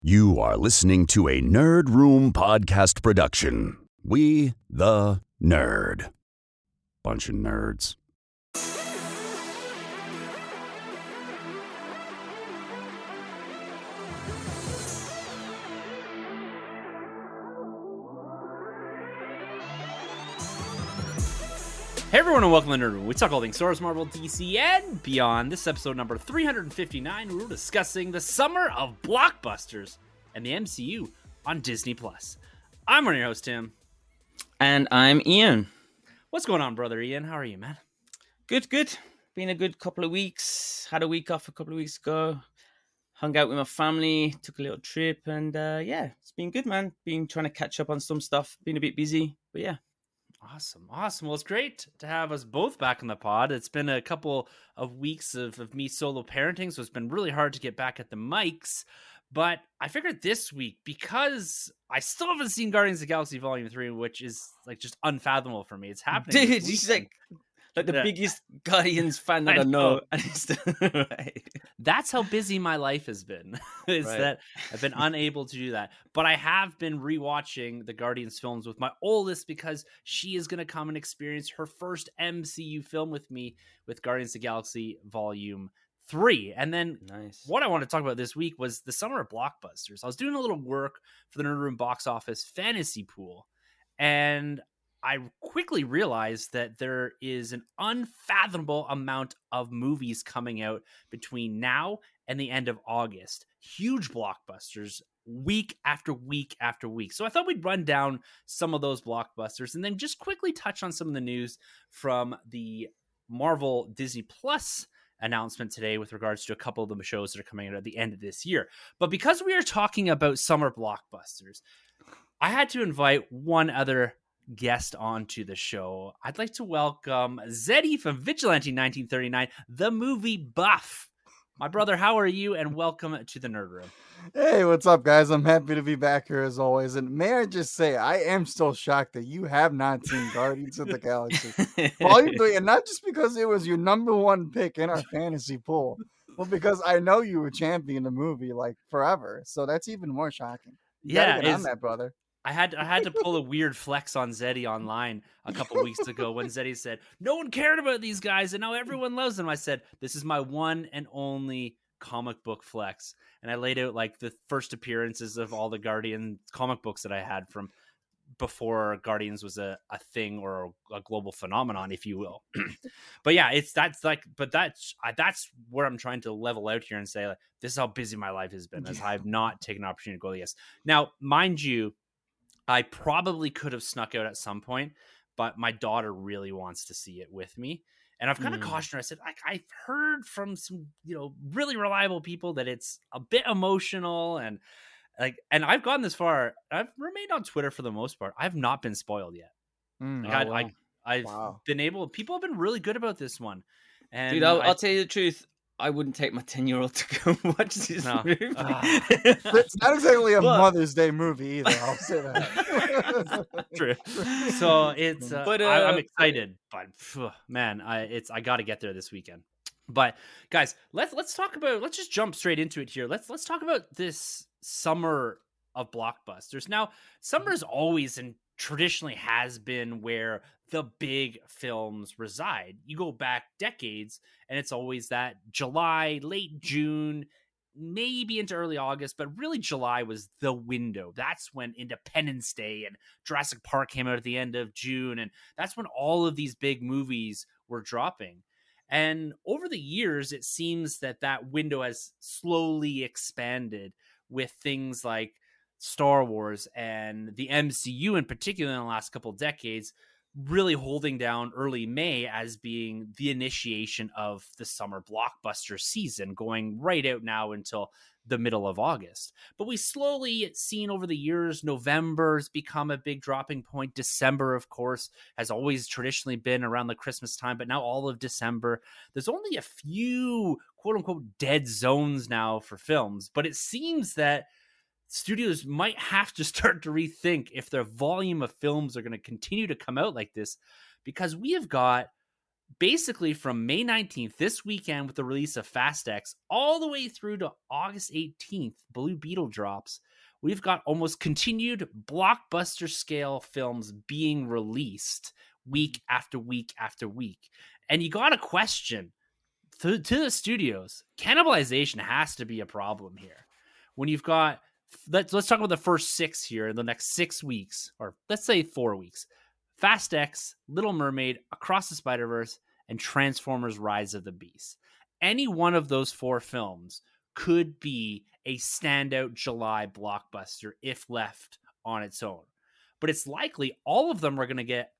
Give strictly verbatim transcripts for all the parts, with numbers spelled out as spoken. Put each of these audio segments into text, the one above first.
You are listening to a Nerd Room podcast production. We, the nerd. Bunch of nerds. Hey everyone and welcome to Nerd Room. We talk all things Star Wars, Marvel, D C, and beyond. This is episode number three hundred fifty-nine. We're discussing the summer of blockbusters and the M C U on Disney Plus. I'm one of your host, Tim. And I'm Ian. What's going on, brother Ian? How are you, man? Good, good. Been a good couple of weeks. Had a week off a couple of weeks ago. Hung out with my family. Took a little trip. And uh, yeah, it's been good, man. Been trying to catch up on some stuff. Been a bit busy, but yeah. Awesome, awesome. Well, it's great to have us both back in the pod. It's been a couple of weeks of, of me solo parenting, so it's been really hard to get back at the mics. But I figured this week, because I still haven't seen Guardians of the Galaxy Volume three, which is like just unfathomable for me. It's happening. Dude, he's like, like the Yeah. biggest Guardians fan that I I know. know. And it's still- right. That's how busy my life has been, is Right. that I've been unable to do that. But I have been rewatching the Guardians films with my oldest because she is going to come and experience her first M C U film with me with Guardians of the Galaxy Volume three. And then Nice. what I want to talk about this week was the summer of blockbusters. I was doing a little work for the Nerd Room box office fantasy pool, and I quickly realized that there is an unfathomable amount of movies coming out between now and the end of August. Huge blockbusters, week after week after week. So I thought we'd run down some of those blockbusters and then just quickly touch on some of the news from the Marvel Disney Plus announcement today with regards to a couple of the shows that are coming out at the end of this year. But because we are talking about summer blockbusters, I had to invite one other guest onto the show. I'd like to welcome Zeddy from Vigilante nineteen thirty-nine, the movie buff. My brother, how are you? And welcome to the Nerd Room. Hey, what's up, guys? I'm happy to be back here as always. And may I just say, I am still shocked that you have not seen Guardians of the Galaxy Volume three, and not just because it was your number one pick in our fantasy pool, but because I know you were championing the movie like forever. So that's even more shocking. You Yeah, gotta get on is- that, brother. I had I had to pull a weird flex on Zeddy online a couple weeks ago when Zeddy said, no one cared about these guys and now everyone loves them. I said, this is my one and only comic book flex. And I laid out like the first appearances of all the Guardian comic books that I had from before Guardians was a, a thing or a, a global phenomenon, if you will. But yeah, it's that's like, but that's I, that's where I'm trying to level out here and say, like, this is how busy my life has been, as I've not taken an opportunity to go. Yes. Now, mind you, I probably could have snuck out at some point, but my daughter really wants to see it with me. And I've kind of Mm. cautioned her. I said, like, I've heard from some, you know, really reliable people that it's a bit emotional and like, and I've gone this far. I've remained on Twitter for the most part. I've not been spoiled yet. Mm. Like, Oh, I, wow. I, I've Wow. been able, people have been really good about this one. And Dude, I'll, I- I'll tell you the truth. I wouldn't take my ten-year-old to go watch this No. movie. Ah. It's not exactly a But- Mother's Day movie either. I'll say that. True. So it's uh, But, I, I'm uh, excited, but phew, man, I it's I got to get there this weekend. But guys, let's let's talk about let's just jump straight into it here. Let's let's talk about this summer of blockbusters. Now, summer is always and traditionally has been where the big films reside. You go back decades, and it's always that July, late June, maybe into early August, but really July was the window. That's when Independence Day and Jurassic Park came out at the end of June, and that's when all of these big movies were dropping. And over the years, it seems that that window has slowly expanded with things like Star Wars and the M C U in particular in the last couple of decades, really holding down early May as being the initiation of the summer blockbuster season, going right out now until the middle of August. But we slowly seen over the years, November's become a big dropping point. December, of course, has always traditionally been around the Christmas time, but now all of December, there's only a few quote unquote dead zones now for films. But it seems that studios might have to start to rethink if their volume of films are going to continue to come out like this, because we have got basically from May nineteenth, this weekend, with the release of Fast X, all the way through to August eighteenth, Blue Beetle drops. We've got almost continued blockbuster scale films being released week after week after week. And you got to question to, to the studios, cannibalization has to be a problem here. When you've got, let's, let's talk about the first six here in the next six weeks, or let's say four weeks. Fast X, Little Mermaid, Across the Spider-Verse, and Transformers Rise of the Beast. Any one of those four films could be a standout July blockbuster if left on its own. But it's likely all of them are going to get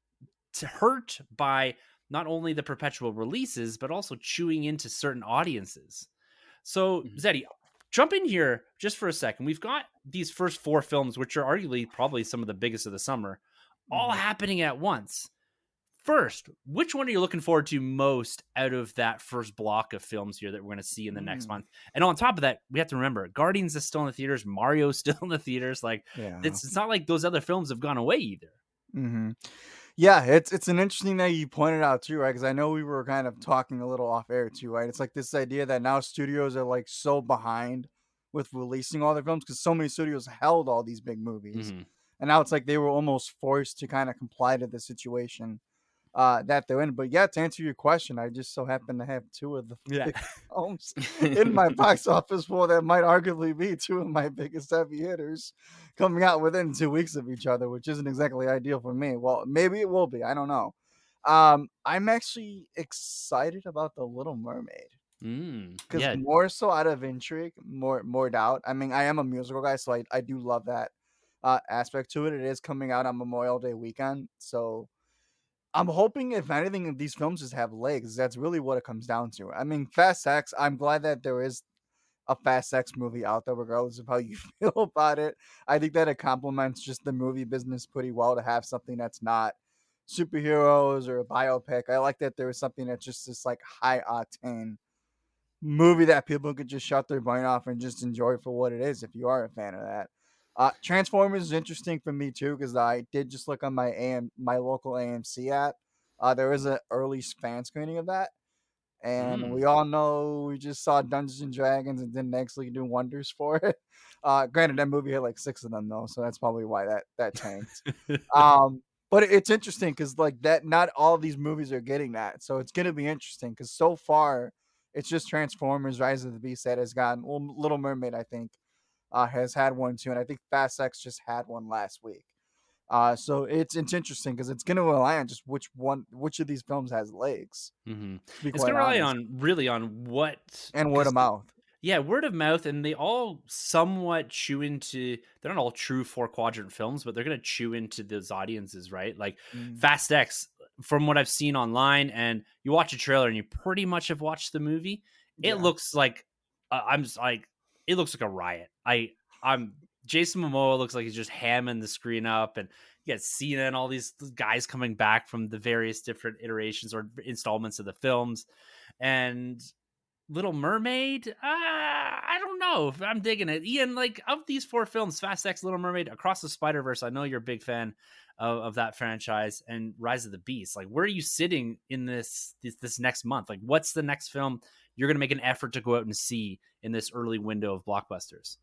hurt by not only the perpetual releases, but also chewing into certain audiences. So, mm-hmm. Zeddy, jump in here just for a second. We've got these first four films, which are arguably probably some of the biggest of the summer, all mm-hmm. happening at once. First, which one are you looking forward to most out of that first block of films here that we're going to see in the mm. next month? And on top of that, we have to remember, Guardians is still in the theaters, Mario's still in the theaters. Like, yeah. it's, it's not like those other films have gone away either. Mm-hmm. Yeah, it's it's an interesting that you pointed out too, right? Because I know we were kind of talking a little off air too, right? It's like this idea that now studios are like so behind with releasing all their films because so many studios held all these big movies. Mm-hmm. And now it's like they were almost forced to kind of comply to the situation uh, that they're in. But yeah, to answer your question, I just so happen to have two of the yeah. big films in my box office for that might arguably be two of my biggest heavy hitters coming out within two weeks of each other, which isn't exactly ideal for me. Well, maybe it will be. I don't know. Um, I'm actually excited about The Little Mermaid. Because mm, yeah. more so out of intrigue, more more doubt. I mean, I am a musical guy, so I, I do love that uh, aspect to it. It is coming out on Memorial Day weekend, so I'm hoping, if anything, these films just have legs. That's really what it comes down to. I mean, Fast X, I'm glad that there is a Fast X movie out there, regardless of how you feel about it. I think that it complements just the movie business pretty well to have something that's not superheroes or a biopic. I like that there is something that's just this like high octane movie that people could just shut their brain off and just enjoy for what it is if you are a fan of that. Uh, Transformers is interesting for me too because I did just look on my A M my local A M C app. Uh, there is an early fan screening of that, and mm. we all know we just saw Dungeons and Dragons and didn't actually do wonders for it. Uh, granted, that movie had like six of them though, so that's probably why that that tanked. um, but it's interesting because like that, not all of these movies are getting that, so it's gonna be interesting because so far it's just Transformers: Rise of the Beast that has gotten. Well, Little Mermaid, I think. Uh, has had one too, and I think Fast X just had one last week. Uh, so it's it's interesting because it's going to rely on just which one, which of these films has legs. Mm-hmm. It's going to rely on really on what and word of mouth. Yeah, word of mouth, and they all somewhat chew into. They're not all true four quadrant films, but they're going to chew into those audiences, right? Like mm. Fast X, from what I've seen online, and you watch a trailer and you pretty much have watched the movie. It yeah. looks like uh, I'm just like. It looks like a riot. I, I'm Jason Momoa looks like he's just hamming the screen up, and you got Cena and all these guys coming back from the various different iterations or installments of the films. And Little Mermaid, uh, I don't know if I'm digging it. Ian, like of these four films, Fast X, Little Mermaid, Across the Spider-Verse, I know you're a big fan of, of that franchise, and Rise of the Beast. Like, where are you sitting in this this, this next month? Like, what's the next film you're going to make an effort to go out and see in this early window of blockbusters?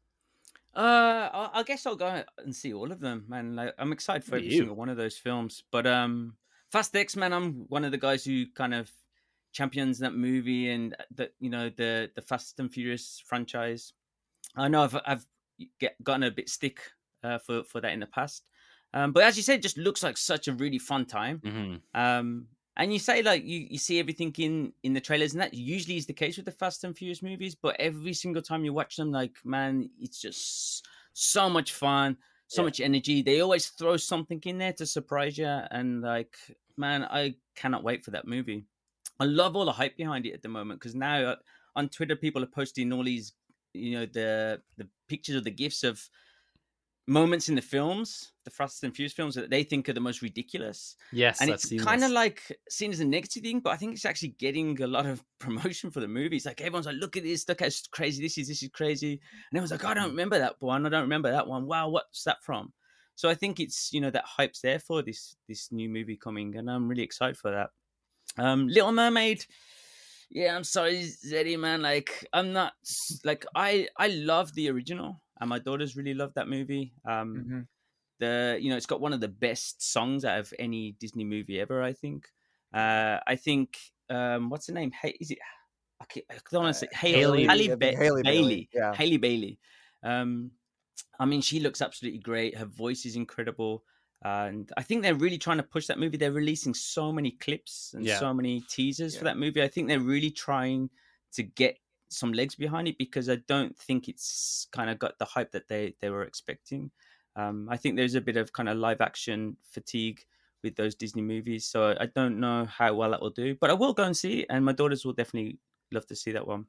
Uh, I guess I'll go and see all of them, man. Like, I'm excited for every single one of those films. But um, Fast X, man, I'm one of the guys who kind of champions that movie and that, you know, the the Fast and Furious franchise. I know I've I've get, gotten a bit stick uh, for for that in the past, um, but as you said, it just looks like such a really fun time. Mm-hmm. Um, And you say like you, you see everything in, in the trailers, and that usually is the case with the Fast and Furious movies. But every single time you watch them, like, man, it's just so much fun, so yeah. much energy. They always throw something in there to surprise you, and like, man, I cannot wait for that movie. I love all the hype behind it at the moment because now on Twitter people are posting all these, you know, the the pictures of the gifs of moments in the films, the Fast and Furious films, that they think are the most ridiculous. Yes, and it's kind of like seen as a negative thing, but I think it's actually getting a lot of promotion for the movies. Like everyone's like, "Look at this! Look how crazy this is! This is crazy!" And everyone's like, oh, "I don't remember that one. I don't remember that one. Wow, what's that from?" So I think it's, you know, that hype's there for this this new movie coming, and I'm really excited for that. Um, Little Mermaid. Yeah, I'm sorry, Zeddy, man. Like, I'm not like I I love the original, and my daughters really love that movie. Um, Mm-hmm. the you know, it's got one of the best songs out of any Disney movie ever. I think. Uh, I think. Um, what's the name? Hey, is it? I, can't, I don't want to say Haley Haley- Halle I ba- think Haley Bailey. Bailey, yeah. Haley Bailey. Um, I mean, she looks absolutely great. Her voice is incredible. And I think they're really trying to push that movie. They're releasing so many clips and Yeah. so many teasers for Yeah. that movie. I think they're really trying to get some legs behind it because I don't think it's kind of got the hype that they, they were expecting. Um, I think there's a bit of kind of live action fatigue with those Disney movies. So I don't know how well that will do, but I will go and see it. And my daughters will definitely love to see that one.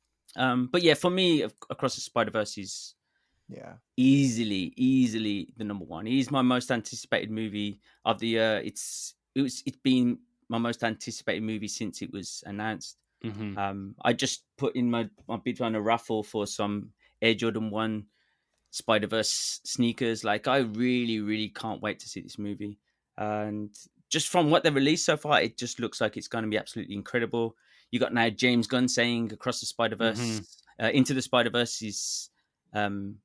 Um, but yeah, for me, Across the Spider-Verse is Yeah. easily, easily the number one. It is my most anticipated movie of the year. It's it was it's been my most anticipated movie since it was announced. Mhm. Um, I just put in my my bid on a raffle for some Air Jordan One Spider Verse sneakers. Like, I really, really can't wait to see this movie. And just from what they've released so far, it just looks like it's going to be absolutely incredible. You got now James Gunn saying Across the Spider Verse, Mhm. uh, Into the Spider Verse is um,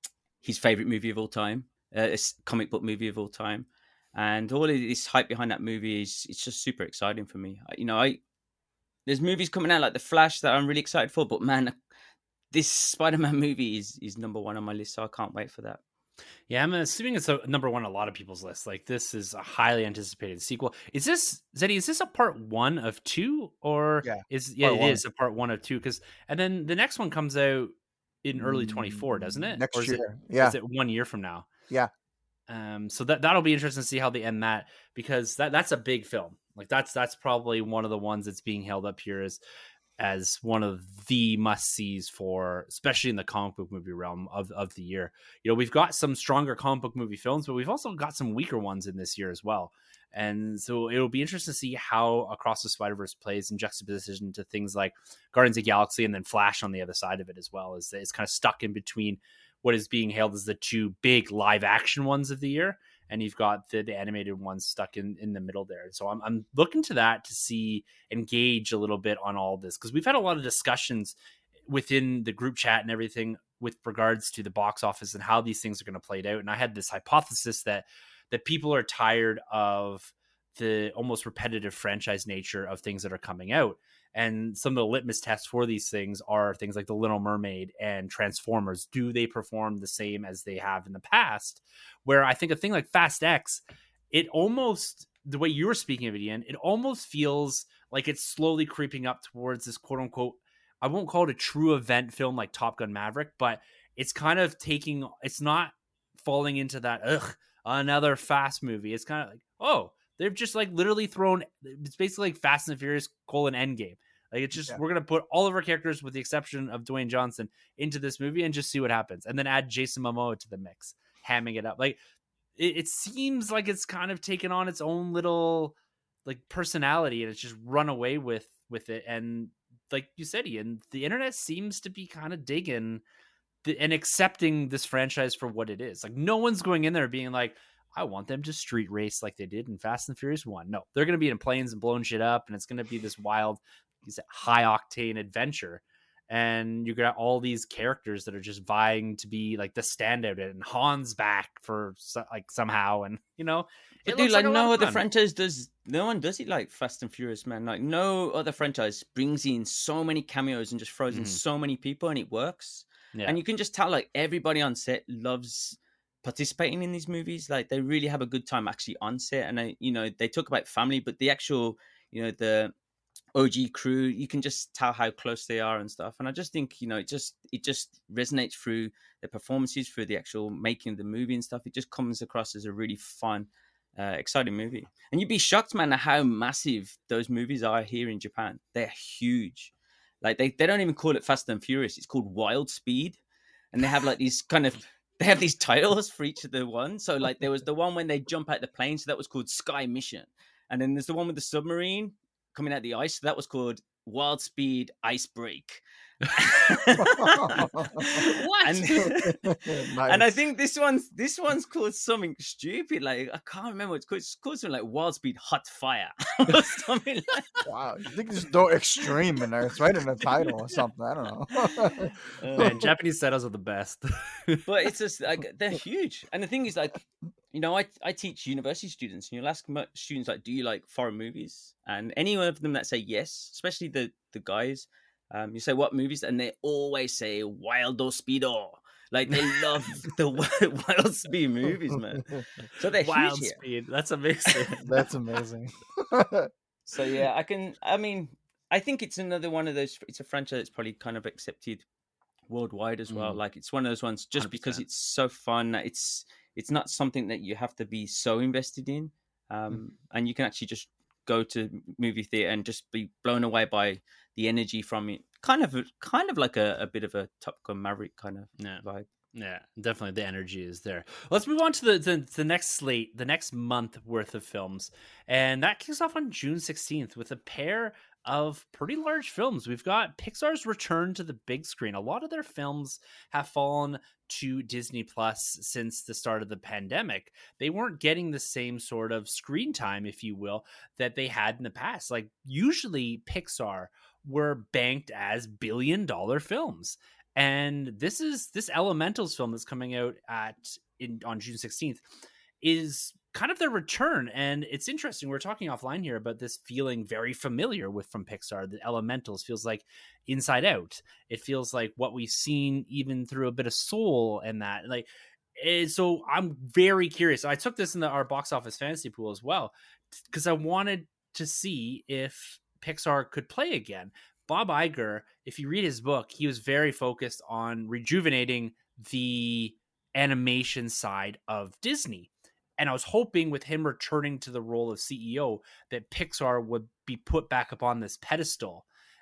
his favorite movie of all time, uh, it's comic book movie of all time, and all of this hype behind that movie is it's just super exciting for me. You know, I there's movies coming out like The Flash that I'm really excited for, but man, this Spider-Man movie is is number one on my list, so I can't wait for that. Yeah, I'm assuming it's a number one on a lot of people's lists. Like, this is a highly anticipated sequel. Is this, Zeddy, is this a part one of two? Or Yeah, is yeah, part it one. is a part one of two. Because and then the next one comes out in early twenty-four, doesn't it? Next or is year. It, Yeah. Is it one year from now? Yeah. Um, so that that'll be interesting to see how they end that, because that that's a big film. Like, that's that's probably one of the ones that's being held up here as as one of the must-sees for, especially in the comic book movie realm of, of the year. You know, we've got some stronger comic book movie films, but we've also got some weaker ones in this year as well. And so it'll be interesting to see how Across the Spider-Verse plays in juxtaposition to things like Guardians of the Galaxy, and then Flash on the other side of it as well. Is it's kind of stuck in between what is being hailed as the two big live action ones of the year, and you've got the, the animated ones stuck in, in the middle there. So I'm, I'm looking to that to see, engage a little bit on all this, because we've had a lot of discussions within the group chat and everything with regards to the box office and how these things are going to play out. And I had this hypothesis that that people are tired of the almost repetitive franchise nature of things that are coming out. And some of the litmus tests for these things are things like The Little Mermaid and Transformers. Do they perform the same as they have in the past? Where I think a thing like Fast X, it almost, the way you were speaking of it, Ian, it almost feels like it's slowly creeping up towards this quote unquote, I won't call it a true event film like Top Gun Maverick, but it's kind of taking, it's not falling into that, ugh, another Fast movie. It's kind of like, oh, they've just like literally thrown, it's basically like Fast and Furious colon Endgame. Like, it's just, yeah. We're going to put all of our characters, with the exception of Dwayne Johnson, into this movie and just see what happens. And then add Jason Momoa to the mix, hamming it up. Like, it, it seems like it's kind of taken on its own little like personality, and it's just run away with, with it. And like you said, Ian, the internet seems to be kind of digging the, and accepting this franchise for what it is. Like, no one's going in there being like, I want them to street race like they did in Fast and Furious one. No, they're going to be in planes and blowing shit up, and it's going to be this wild, high octane adventure. And you got all these characters that are just vying to be like the standout, and Han's back for like somehow, and you know, it but dude, like, like no other franchise does. No one does it like Fast and Furious, man. Like, no other franchise brings in so many cameos and just throws mm-hmm. in so many people, and it works. Yeah. And you can just tell, like, everybody on set loves participating in these movies. Like, they really have a good time actually on set. And I, you know, they talk about family, but the actual, you know, the O G crew, you can just tell how close they are and stuff. And I just think, you know, it just it just resonates through the performances, through the actual making of the movie and stuff. It just comes across as a really fun, uh, exciting movie. And you'd be shocked, man, at how massive those movies are here in Japan. They're huge. Like, they, they don't even call it Fast and Furious. It's called Wild Speed. And they have like these kind of, they have these titles for each of the ones. So like, there was the one when they jump out the plane. So that was called Sky Mission. And then there's the one with the submarine coming out the ice. So that was called Wild Speed Ice Break. What? And, Nice. and I think this one's this one's called something stupid. Like I can't remember. It's called, it's called something like Wild Speed Hot Fire or something like. Wow, you think just throw extreme in there? It's right in the title or something. I don't know. Uh, Man, Japanese titles are the best. but it's just like they're huge. And the thing is, like, you know, I I teach university students, and you'll ask mo- students like, "Do you like foreign movies?" And any of them that say yes, especially the the guys, um, you say what movies, and they always say Wildo Speedo. Like they love the Wild Speed movies, man. So they're Wild huge here. Speed. That's amazing. That's amazing. So yeah, I can. I mean, I think it's another one of those. It's a franchise that's probably kind of accepted worldwide as well. Mm. Like it's one of those ones just one hundred because percent. it's so fun. that It's it's not something that you have to be so invested in, um, and you can actually just go to movie theater and just be blown away by the energy from it. Kind of, kind of like a, a bit of a Top Gun Maverick kind of Yeah. vibe. Yeah, definitely the energy is there. Let's move on to the, the the next slate, the next month worth of films, and that kicks off on June sixteenth with a pair of pretty large films. We've got Pixar's return to the big screen. A lot of their films have fallen to Disney Plus since the start of the pandemic. They weren't getting the same sort of screen time, if you will, that they had in the past. Like usually Pixar were banked as billion dollar films. And this is this Elementals film that's coming out at in on June sixteenth is kind of their return. And it's interesting. We're talking offline here about this feeling very familiar with from Pixar. The Elementals feels like Inside Out. It feels like what we've seen even through a bit of Soul and that. Like, and so I'm very curious. I took this in the, our box office fantasy pool as well because I wanted to see if Pixar could play again. Bob Iger, if you read his book, he was very focused on rejuvenating the animation side of Disney. And I was hoping with him returning to the role of C E O that Pixar would be put back up on this pedestal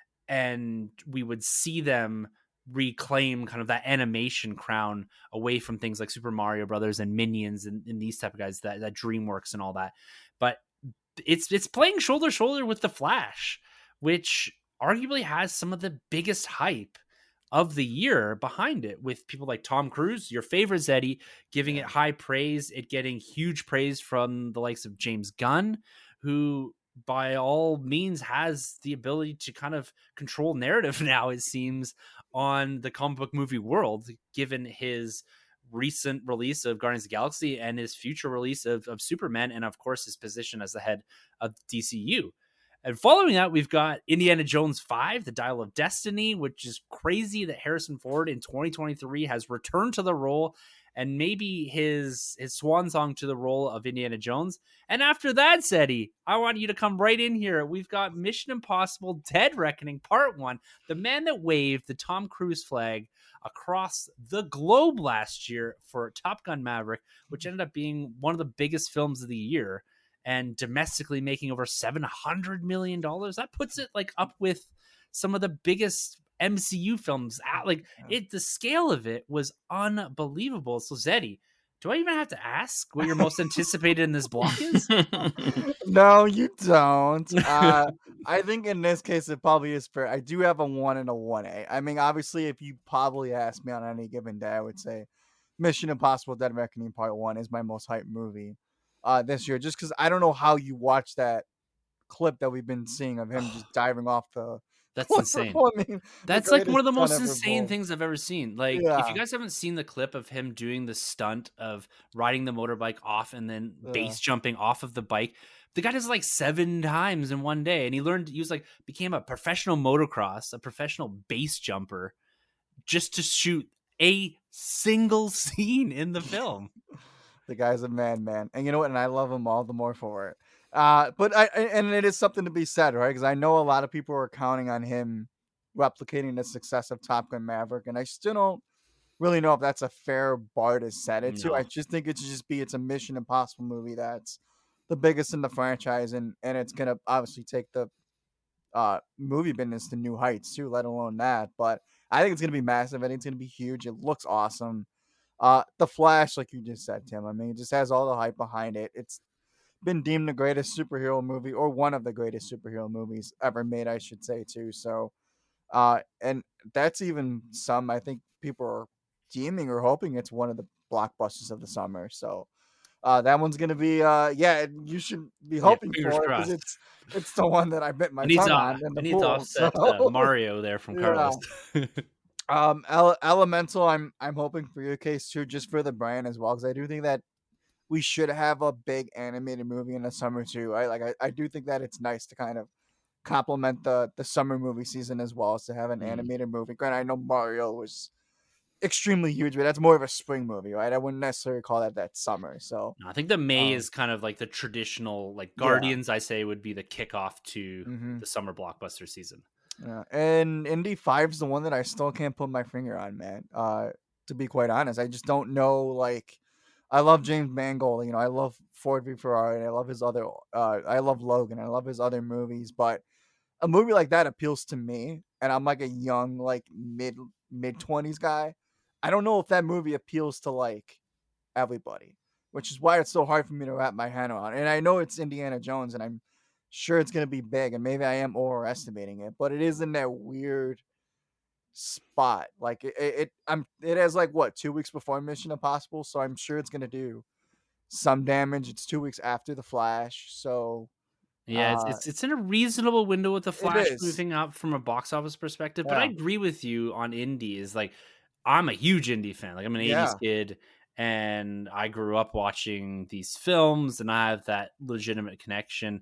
and we would see them reclaim kind of that animation crown away from things like Super Mario Brothers and Minions and, and these type of guys, that, that DreamWorks and all that. But it's it's playing shoulder to shoulder with The Flash, which arguably has some of the biggest hype of the year behind it, with people like Tom Cruise, your favorite Zeddy, giving Yeah. it high praise, it getting huge praise from the likes of James Gunn, who by all means has the ability to kind of control narrative now, it seems, on the comic book movie world, given his recent release of Guardians of the Galaxy and his future release of, of Superman, and of course his position as the head of D C U. And following that, we've got Indiana Jones five, The Dial of Destiny, which is crazy that Harrison Ford in twenty twenty-three has returned to the role and maybe his his swan song to the role of Indiana Jones. And after that, Seti, I want you to come right in here. We've got Mission Impossible Dead Reckoning Part one, the man that waved the Tom Cruise flag across the globe last year for Top Gun Maverick, which ended up being one of the biggest films of the year, and domestically making over seven hundred million dollars. That puts it like up with some of the biggest M C U films. Like it, the scale of it was unbelievable. So Zeddy, do I even have to ask what your most anticipated in this block is? No, you don't. Uh, I think in this case, it probably is fair. I do have a one and a one A. I mean, obviously, if you probably asked me on any given day, I would say Mission Impossible Dead Reckoning Part one is my most hyped movie uh, this year, just because I don't know how you watch that clip that we've been seeing of him just diving off the. That's I insane. mean, That's like greatest one of the most stunt ever insane pulled. things I've ever seen. Like, if Yeah. you guys haven't seen the clip of him doing the stunt of riding the motorbike off and then Yeah. base jumping off of the bike, the guy does it like seven times in one day. And he learned, he was like, became a professional motocross, a professional base jumper, just to shoot a single scene in the film. The guy's a madman, and you know what? And I love him all the more for it. Uh, but I and it is something to be said, right? Because I know a lot of people are counting on him replicating the success of Top Gun Maverick, and I still don't really know if that's a fair bar to set it to. No. I just think it should just be it's a Mission Impossible movie that's the biggest in the franchise, and and it's gonna obviously take the uh movie business to new heights too. Let alone that, but I think it's gonna be massive. I think it's gonna be huge. It looks awesome. Uh, The Flash, like you just said, Tim. I mean, it just has all the hype behind it. It's been deemed the greatest superhero movie, or one of the greatest superhero movies ever made, I should say, too. So, uh, and that's even some, I think people are deeming or hoping it's one of the blockbusters of the summer. So, uh, that one's gonna be, uh, yeah, you should be Yeah, hoping fingers for it because crossed. it's it's the one that I bit my I need tongue to on in I the need to pool. So, offset uh, Mario there from yeah. Carlos. Um, Ele- Elemental, I'm I'm hoping for your case too, just for the brand as well, because I do think that we should have a big animated movie in the summer too. I like I, I do think that it's nice to kind of complement the the summer movie season as well as to have an Mm. animated movie. Granted, I know Mario was extremely huge, but that's more of a spring movie, right? I wouldn't necessarily call that that summer. So No, I think the May Um, is kind of like the traditional, like yeah. Guardians, I say, would be the kickoff to hmm the summer blockbuster season. Yeah. And Indy five's the one that I still can't put my finger on, man. Uh, to be quite honest, I just don't know. Like, I love James Mangold. You know, I love Ford v Ferrari. And I love his other. Uh, I love Logan. I love his other movies. But a movie like that appeals to me, and I'm like a young, like mid mid twenties guy. I don't know if that movie appeals to like everybody, which is why it's so hard for me to wrap my head on. And I know it's Indiana Jones, and I'm sure it's gonna be big, and maybe I am overestimating it, but it is in that weird spot. Like it, it, it I'm it has like what two weeks before Mission Impossible, so I'm sure it's gonna do some damage. It's two weeks after the Flash, so Yeah, it's uh, it's it's in a reasonable window with the it Flash is. moving up from a box office perspective. But I Yeah, agree with you on indie. Is like I'm a huge indie fan. Like I'm an eighties yeah, kid, and I grew up watching these films, and I have that legitimate connection.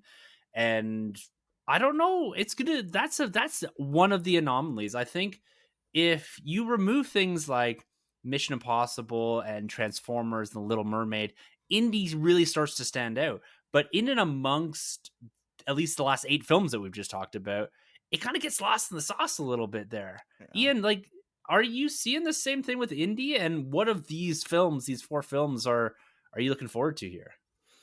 And I don't know. It's gonna. That's a that's one of the anomalies. I think if you remove things like Mission Impossible and Transformers and The Little Mermaid, indie really starts to stand out. But in and amongst at least the last eight films that we've just talked about, it kind of gets lost in the sauce a little bit there. yeah. Ian, like, are you seeing the same thing with indie? And what of these films, these four films, are are you looking forward to here?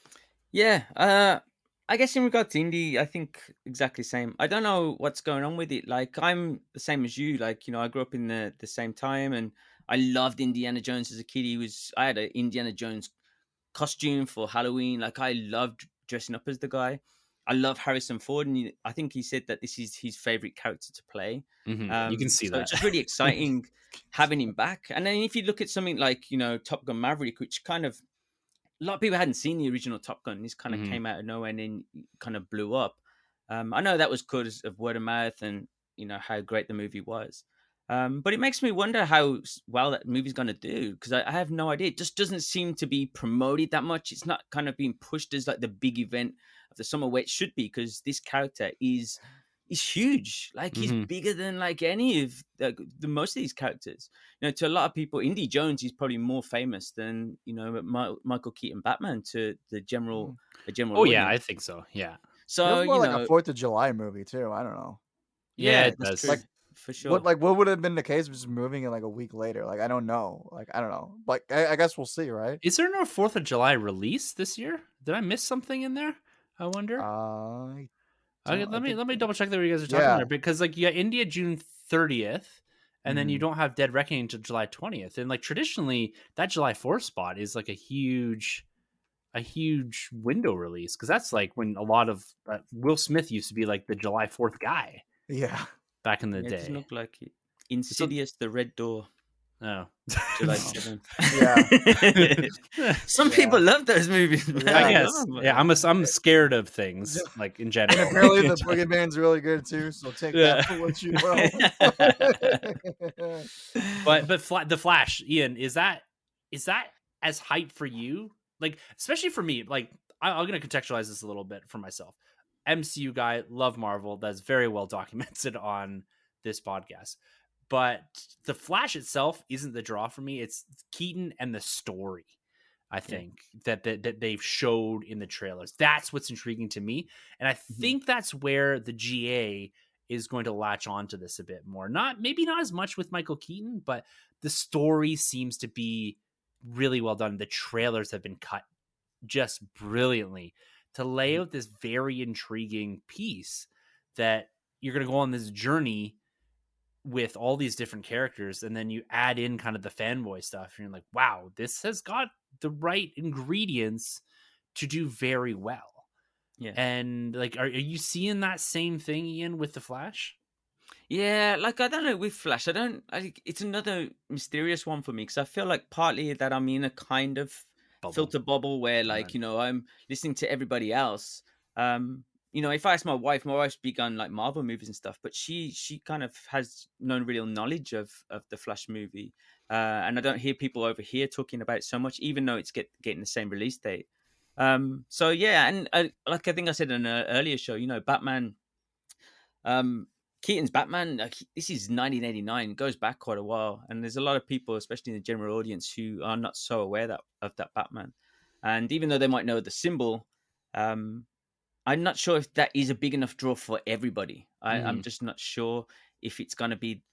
Yeah, uh, I guess in regard to indie, I think exactly same. I don't know what's going on with it. Like I'm the same as you. Like you know, I grew up in the the same time, and I loved Indiana Jones as a kid. He was I had an Indiana Jones costume for Halloween. Like I loved dressing up as the guy. I love Harrison Ford, and he- I think he said that this is his favorite character to play. Mhm, you can Um, see so that. it's just really exciting having him back. And then if you look at something like you know Top Gun Maverick, which kind of a lot of people hadn't seen the original Top Gun. This kind of Mhm. came out of nowhere and then kind of blew up. Um, I know that was because of word of mouth and you know how great the movie was. Um, but it makes me wonder how s- well that movie's going to do because I, I have no idea. It just doesn't seem to be promoted that much. It's not kind of being pushed as like the big event of the summer where it should be because this character is is huge. Like he's Mhm. bigger than like any of the, the most of these characters. You know, to a lot of people, Indy Jones is probably more famous than you know Mi- Michael Keaton Batman to the general the general Oh yeah, I audience. think so. Yeah, So Feels more you like a know, Fourth of July movie too. I don't know. yeah, yeah, it that's does. true Like for what sure. like what would have been the case if just moving it like a week later? Like I don't know. Like I don't know. Like I, I guess we'll see, right? Is there no Fourth of July release this year? Did I miss something in there? I wonder. Uh, I Okay, don't. I let me think. let me double check that what you guys are talking Yeah. there because like yeah, India June thirtieth, and then you Mhm. don't have Dead Reckoning until July twentieth, and like traditionally that July fourth spot is like a huge a huge window release because that's like when a lot of uh, Will Smith used to be like the July fourth guy Yeah. back in the Yeah, it doesn't day. look like it. So Insidious, The Red Door, oh. July No. seventh. Yeah. Some Yeah. people love those movies. Man. I Yeah. guess. Yeah, I'm a, I'm scared of things like in And general. apparently the boogeyman's really good too. So take Yeah. that for what you will. But but Fla- the Flash, Ian, is that is that as hype for you? Like especially for me, like I, I'm gonna contextualize this a little bit for myself. M C U guy, love Marvel. That's very well documented on this podcast. But the Flash itself isn't the draw for me. It's Keaton and the story. I think that, that that they've showed in the trailers. That's what's intriguing to me, and I think that's where the G A is going to latch onto this a bit more. Not maybe not as much with Michael Keaton, but the story seems to be really well done. The trailers have been cut just brilliantly to lay out this very intriguing piece that you're going to go on this journey with all these different characters, and then you add in kind of the fanboy stuff and you're like, wow, this has got the right ingredients to do very well. Yeah. And like, are, are you seeing that same thing, Ian, with the Flash? Yeah, like I don't know with Flash. I don't. I, it's another mysterious one for me because I feel like partly that I'm in a kind of Bubble. filter bubble where, like, Right. you know, I'm listening to everybody else. Um, you know, if I ask my wife, my wife's big on like Marvel movies and stuff, but she she kind of has no real knowledge of of the Flash movie, uh, and I don't hear people over here talking about it so much, even though it's get getting the same release date. Um, so yeah, and I, like I think I said in an earlier show, you know, Batman. Um, Keaton's Batman, like, this is nineteen eighty-nine, goes back quite a while, and there's a lot of people, especially in the general audience, who are not so aware that of that Batman. And even though they might know the symbol, um, I'm not sure if that is a big enough draw for everybody. I, Mhm. I'm just not sure if it's going to be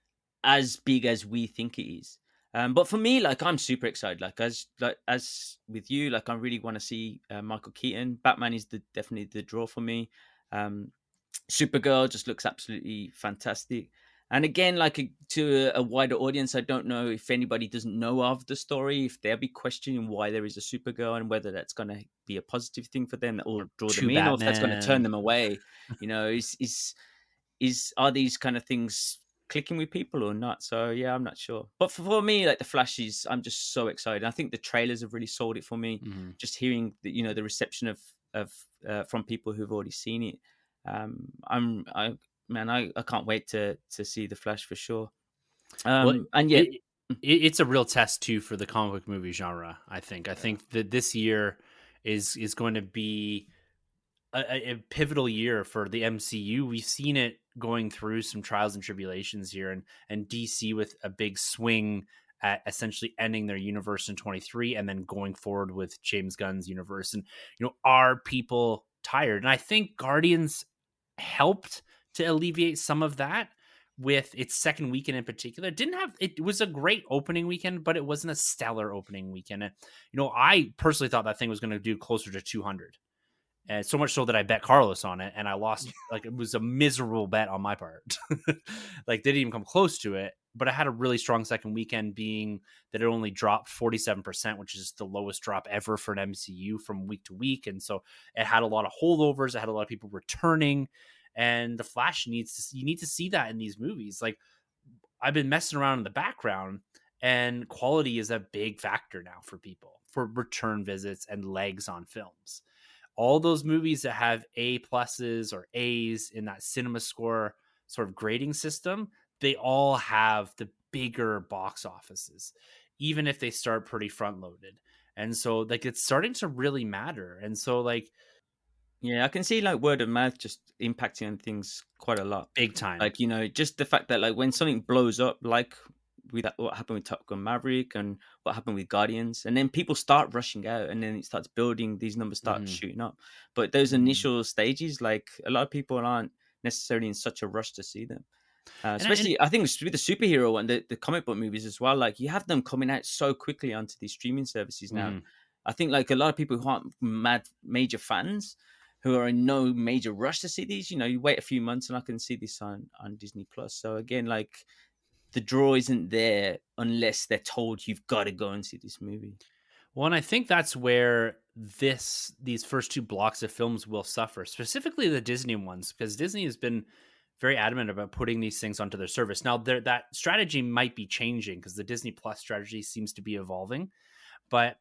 as big as we think it is. Um, but for me, like, I'm super excited. Like as like as with you, like I really want to see uh, Michael Keaton. Batman is the definitely the draw for me. Um, Supergirl just looks absolutely fantastic. And again, like a, to a, a wider audience, I don't know if anybody doesn't know of the story, if they'll be questioning why there is a Supergirl and whether that's going to be a positive thing for them that will draw Two them in, or if that's going to turn Batman. them away. You know, is is is are these kind of things clicking with people or not? So yeah, I'm not sure. But for, for me, like the Flash is, I'm just so excited. I think the trailers have really sold it for me. Mhm. Just hearing the, you know, the reception of of uh, from people who've already seen it. Um, I'm, I, man, I, I can't wait to to see the Flash for sure. Um, Well, and yeah, it, it, it's a real test too for the comic book movie genre. I think. I think that this year is is going to be a, a a pivotal year for the M C U. We've seen it going through some trials and tribulations here, and and D C with a big swing at essentially ending their universe in twenty-three and then going forward with James Gunn's universe. And you know, are people tired? And I think Guardians helped to alleviate some of that with its second weekend in particular. It didn't have, it was a great opening weekend, but it wasn't a stellar opening weekend. And, you know, I personally thought that thing was going to do closer to two hundred. And so much so that I bet Carlos on it, and I lost. Like, it was a miserable bet on my part. Like, they didn't even come close to it. But I had a really strong second weekend, being that it only dropped forty-seven percent, which is the lowest drop ever for an M C U from week to week. And so it had a lot of holdovers. It had a lot of people returning. And the Flash needs to, you need to see that in these movies. Like, I've been messing around in the background, and quality is a big factor now for people, for return visits and legs on films. All those movies that have A pluses or A's in that cinema score sort of grading system, they all have the bigger box offices, even if they start pretty front loaded. And so like, it's starting to really matter. And so like, yeah, I can see like word of mouth just impacting on things quite a lot. big time. Like, you know, just the fact that like when something blows up, like with what happened with Top Gun Maverick and what happened with Guardians, and then people start rushing out, and then it starts building, these numbers start Mhm. shooting up. But those Mhm. initial stages, like a lot of people aren't necessarily in such a rush to see them. Uh, And I- especially, I, think with the superhero one, the, the comic book movies as well. Like, you have them coming out so quickly onto these streaming services now. Mhm. I think like a lot of people who aren't mad major fans, who are in no major rush to see these, you know, you wait a few months and I can see this on on Disney Plus. So again, like, the draw isn't there unless they're told you've got to go and see this movie. Well, and I think that's where this these first two blocks of films will suffer, specifically the Disney ones, because Disney has been very adamant about putting these things onto their service. Now, there, that strategy might be changing because the Disney Plus strategy seems to be evolving. But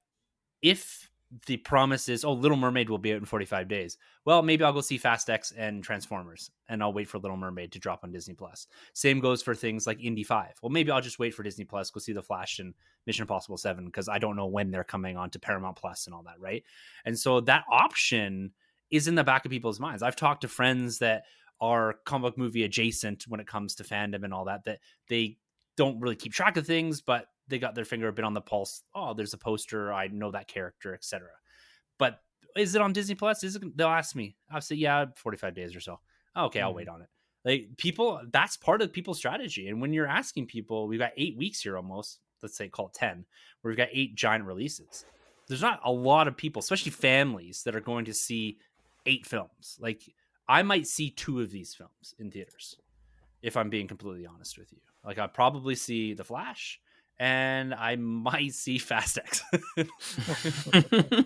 if the promise is, oh, Little Mermaid will be out in forty-five days, well, maybe I'll go see Fast X and Transformers, and I'll wait for Little Mermaid to drop on Disney Plus. Same goes for things like Indy five. Well, maybe I'll just wait for Disney Plus, go see The Flash and Mission Impossible seven, because I don't know when they're coming on to Paramount Plus and all that, right? And so that option is in the back of people's minds. I've talked to friends that are comic book movie adjacent when it comes to fandom and all that, that they don't really keep track of things, but they got their finger a bit on the pulse. Oh, there's a poster, I know that character, et cetera. But is it on Disney Plus? Is it? They'll ask me. I'll say, yeah, forty-five days or so. Oh, okay, I'll Mm. wait on it. Like, people, that's part of people's strategy. And when you're asking people, we've got eight weeks here almost. Let's say call it ten, where we've got eight giant releases. There's not a lot of people, especially families, that are going to see eight films. Like, I might see two of these films in theaters, if I'm being completely honest with you. Like, I'll probably see The Flash, and I might see Fast X.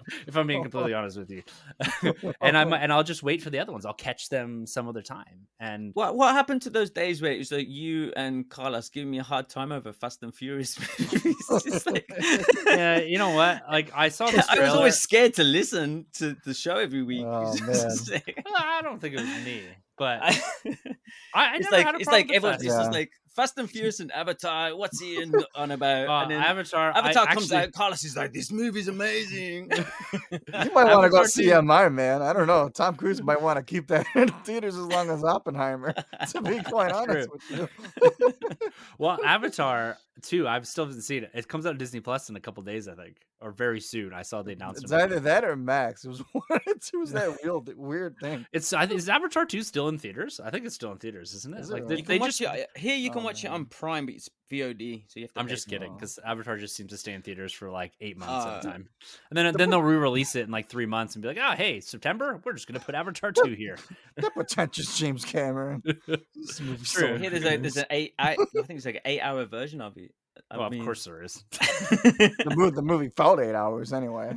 if I'm being completely honest with you. and I'm and I'll just wait for the other ones. I'll catch them some other time. And what what happened to those days where it was like you and Carlos giving me a hard time over Fast and Furious movies? It's like... yeah, you know what? Like I saw this trailer. I was always scared to listen to the show every week. Oh man, I don't think it was me, but I, I it's never like had a it's problem like with everyone's that. just Yeah. like Fast and Furious and Avatar. What's he in, on about? Uh, and then Avatar. Avatar I comes actually, out. Carlos is like, "This movie's amazing." you might want to go Avatar see two. M I, man. I don't know. Tom Cruise might want to keep that in theaters as long as Oppenheimer. To be quite honest True. with you. Well, Avatar two, I've still haven't seen it. It comes out on Disney Plus in a couple days, I think, or very soon. I saw the announcement. It's either that or Max. It was one. It was that weird, weird thing. It's I think is Avatar two still in theaters? I think it's still in theaters, isn't it? Is it like really? they, You they can just. watch it here. You can Oh, watch it man. on Prime, but it's V O D, so you have to. I'm pay just for kidding it. because Avatar just seems to stay in theaters for like eight months at Uh, a time, and then then they'll re-release it in like three months and be like, oh hey, September, we're just gonna put Avatar two here. That pretentious James Cameron. This movie's so True. Here there's a there's an eight. I, I think it's like an eight-hour version of it. I Well, mean- of course there is. the movie. The movie felt eight hours anyway.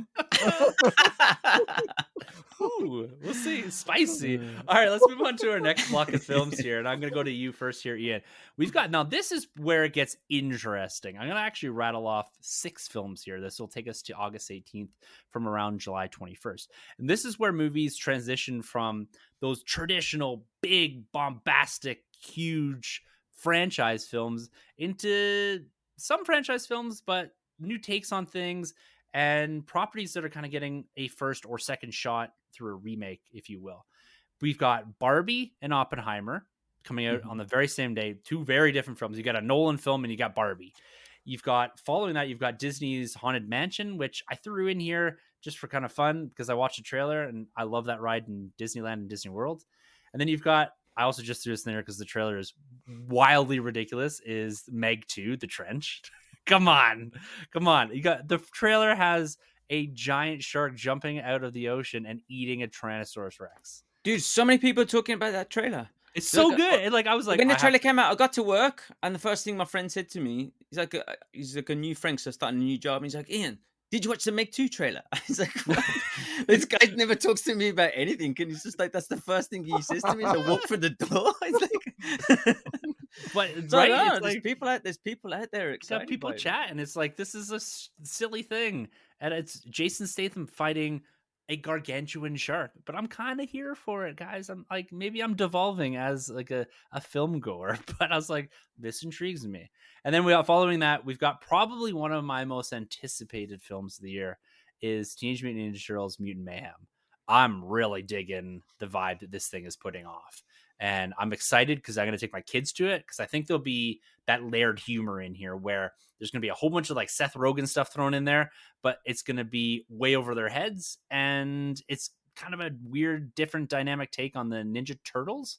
Ooh, we'll see. Spicy. All right, let's move on to our next block of films here. And I'm going to go to you first here, Ian. We've got, now this is where it gets interesting. I'm going to actually rattle off six films here. This will take us to August eighteenth from around July twenty-first. And this is where movies transition from those traditional, big, bombastic, huge franchise films into some franchise films, but new takes on things and properties that are kind of getting a first or second shot through a remake, if you will. We've got Barbie and Oppenheimer coming out Mhm. on the very same day. Two very different films. You got a Nolan film and you got Barbie. You've got, following that, you've got Disney's Haunted Mansion, which I threw in here just for kind of fun because I watched the trailer and I love that ride in Disneyland and Disney World. And then you've got, I also just threw this in there because the trailer is wildly ridiculous, is Meg two, The Trench. Come on. Come on. You got, the trailer has a giant shark jumping out of the ocean and eating a Tyrannosaurus Rex. Dude, so many people are talking about that trailer. It's so Look, good. And like I was like, when the I trailer have- came out, I got to work, and the first thing my friend said to me, he's like, a, he's like a new friend, so starting a new job. And he's like, Ian, did you watch the Meg two trailer? I was like, what? This guy never talks to me about anything. And he's just like, that's the first thing he says to me. So walk through the door. It's like, but so, right, no, it's there's like, people out. There's people out there it's got excited. people by it. chat, and it's like this is a s- silly thing, and it's Jason Statham fighting a gargantuan shark. But I'm kind of here for it, guys. I'm like, maybe I'm devolving as like a, a film goer, but I was like, this intrigues me. And then we got, following that, we've got probably one of my most anticipated films of the year is Teenage Mutant Ninja Turtles: Mutant Mayhem. I'm really digging the vibe that this thing is putting off. And I'm excited because I'm going to take my kids to it because I think there'll be that layered humor in here where there's going to be a whole bunch of like Seth Rogen stuff thrown in there, but it's going to be way over their heads. And it's kind of a weird, different dynamic take on the Ninja Turtles.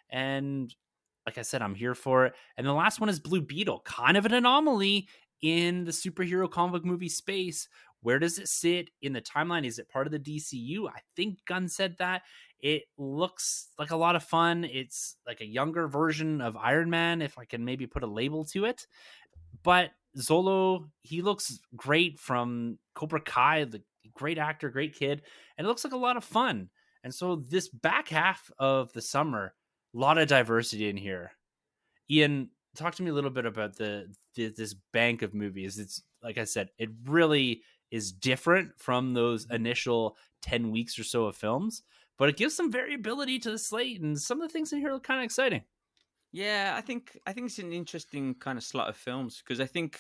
And like I said, I'm here for it. And the last one is Blue Beetle, kind of an anomaly in the superhero comic book movie space. Where does it sit in the timeline? Is it part of the D C U? I think Gunn said that. It looks like a lot of fun. It's like a younger version of Iron Man, if I can maybe put a label to it. But Zolo, he looks great from Cobra Kai, the great actor, great kid. And it looks like a lot of fun. And so this back half of the summer, a lot of diversity in here. Ian, talk to me a little bit about the, the this bank of movies. It's like I said, it really is different from those initial ten weeks or so of films, but it gives some variability to the slate, and some of the things in here look kind of exciting. Yeah, I think I think it's an interesting kind of slot of films because I think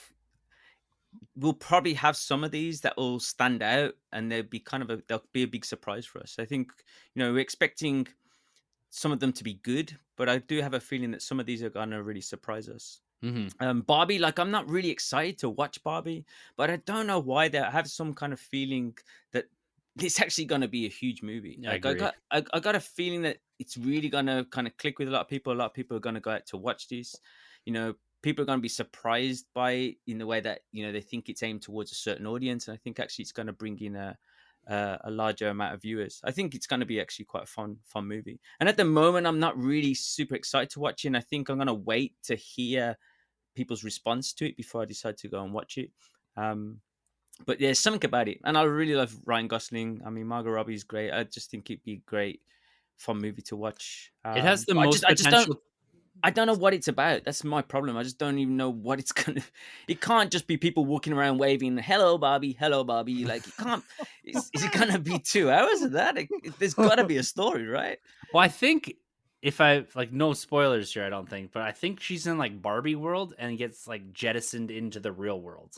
we'll probably have some of these that will stand out, and they'll be kind of a they'll be a big surprise for us. I think, you know, we're expecting some of them to be good, but I do have a feeling that some of these are going to really surprise us. Mm-hmm. Um, Barbie, like I'm not really excited to watch Barbie, but I don't know why. That I have some kind of feeling that it's actually going to be a huge movie. I Like I agree. got, I, I got a feeling that it's really going to kind of click with a lot of people. A lot of people are going to go out to watch this. You know, people are going to be surprised by it in the way that, you know, they think it's aimed towards a certain audience, and I think actually it's going to bring in a uh, a larger amount of viewers. I think it's going to be actually quite a fun, fun movie. And at the moment, I'm not really super excited to watch it. And I think I'm going to wait to hear people's response to it before I decide to go and watch it. Um, but there's something about it, and I really love Ryan Gosling. I mean, Margot Robbie's great. I just think it'd be a great, fun movie to watch. Um, It has the but I most just, I just potential. don't. I don't know what it's about. That's my problem. I just don't even know what it's gonna. It can't just be people walking around waving "Hello, Barbie, hello, Barbie." Like, it can't. Is, is it gonna be two hours of that? It, it- there's got to be a story, right? Well, I think if I like no spoilers here, I don't think, but I think she's in like Barbie world and gets like jettisoned into the real world,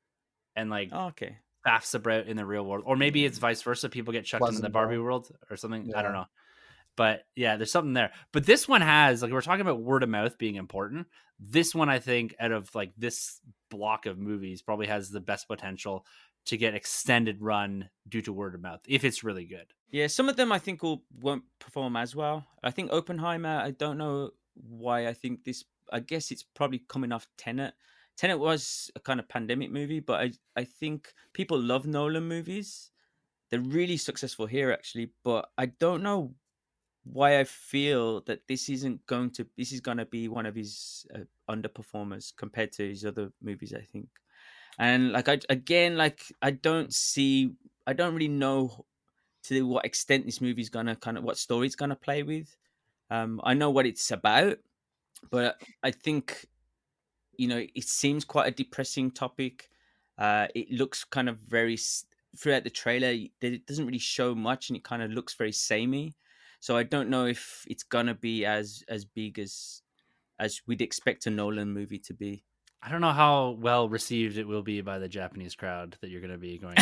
and like Oh, okay. faffs about in the real world, or maybe it's vice versa. People get chucked into the Barbie Pleasantville. world or something. I don't Yeah. know, but yeah, there's something there. But this one has like we're talking about word of mouth being important. This one, I think, out of like this block of movies, probably has the best potential to get extended run due to word of mouth if it's really good. Yeah, some of them I think will won't perform as well. I think Oppenheimer. I don't know why. I think this. I guess it's probably coming off Tenet. Tenet was a kind of pandemic movie, but I I think people love Nolan movies. They're really successful here, actually. But I don't know why I feel that this isn't going to. This is going to be one of his uh, underperformers compared to his other movies, I think. And like I again, like I don't see. I don't really know to what extent this movie's gonna kind of what story it's gonna play with. Um, I know what it's about, but I think you know it seems quite a depressing topic. Uh, it looks kind of very throughout the trailer. It doesn't really show much, and it kind of looks very samey. So I don't know if it's gonna be as as big as as we'd expect a Nolan movie to be. I don't know how well received it will be by the Japanese crowd that you're going to be going.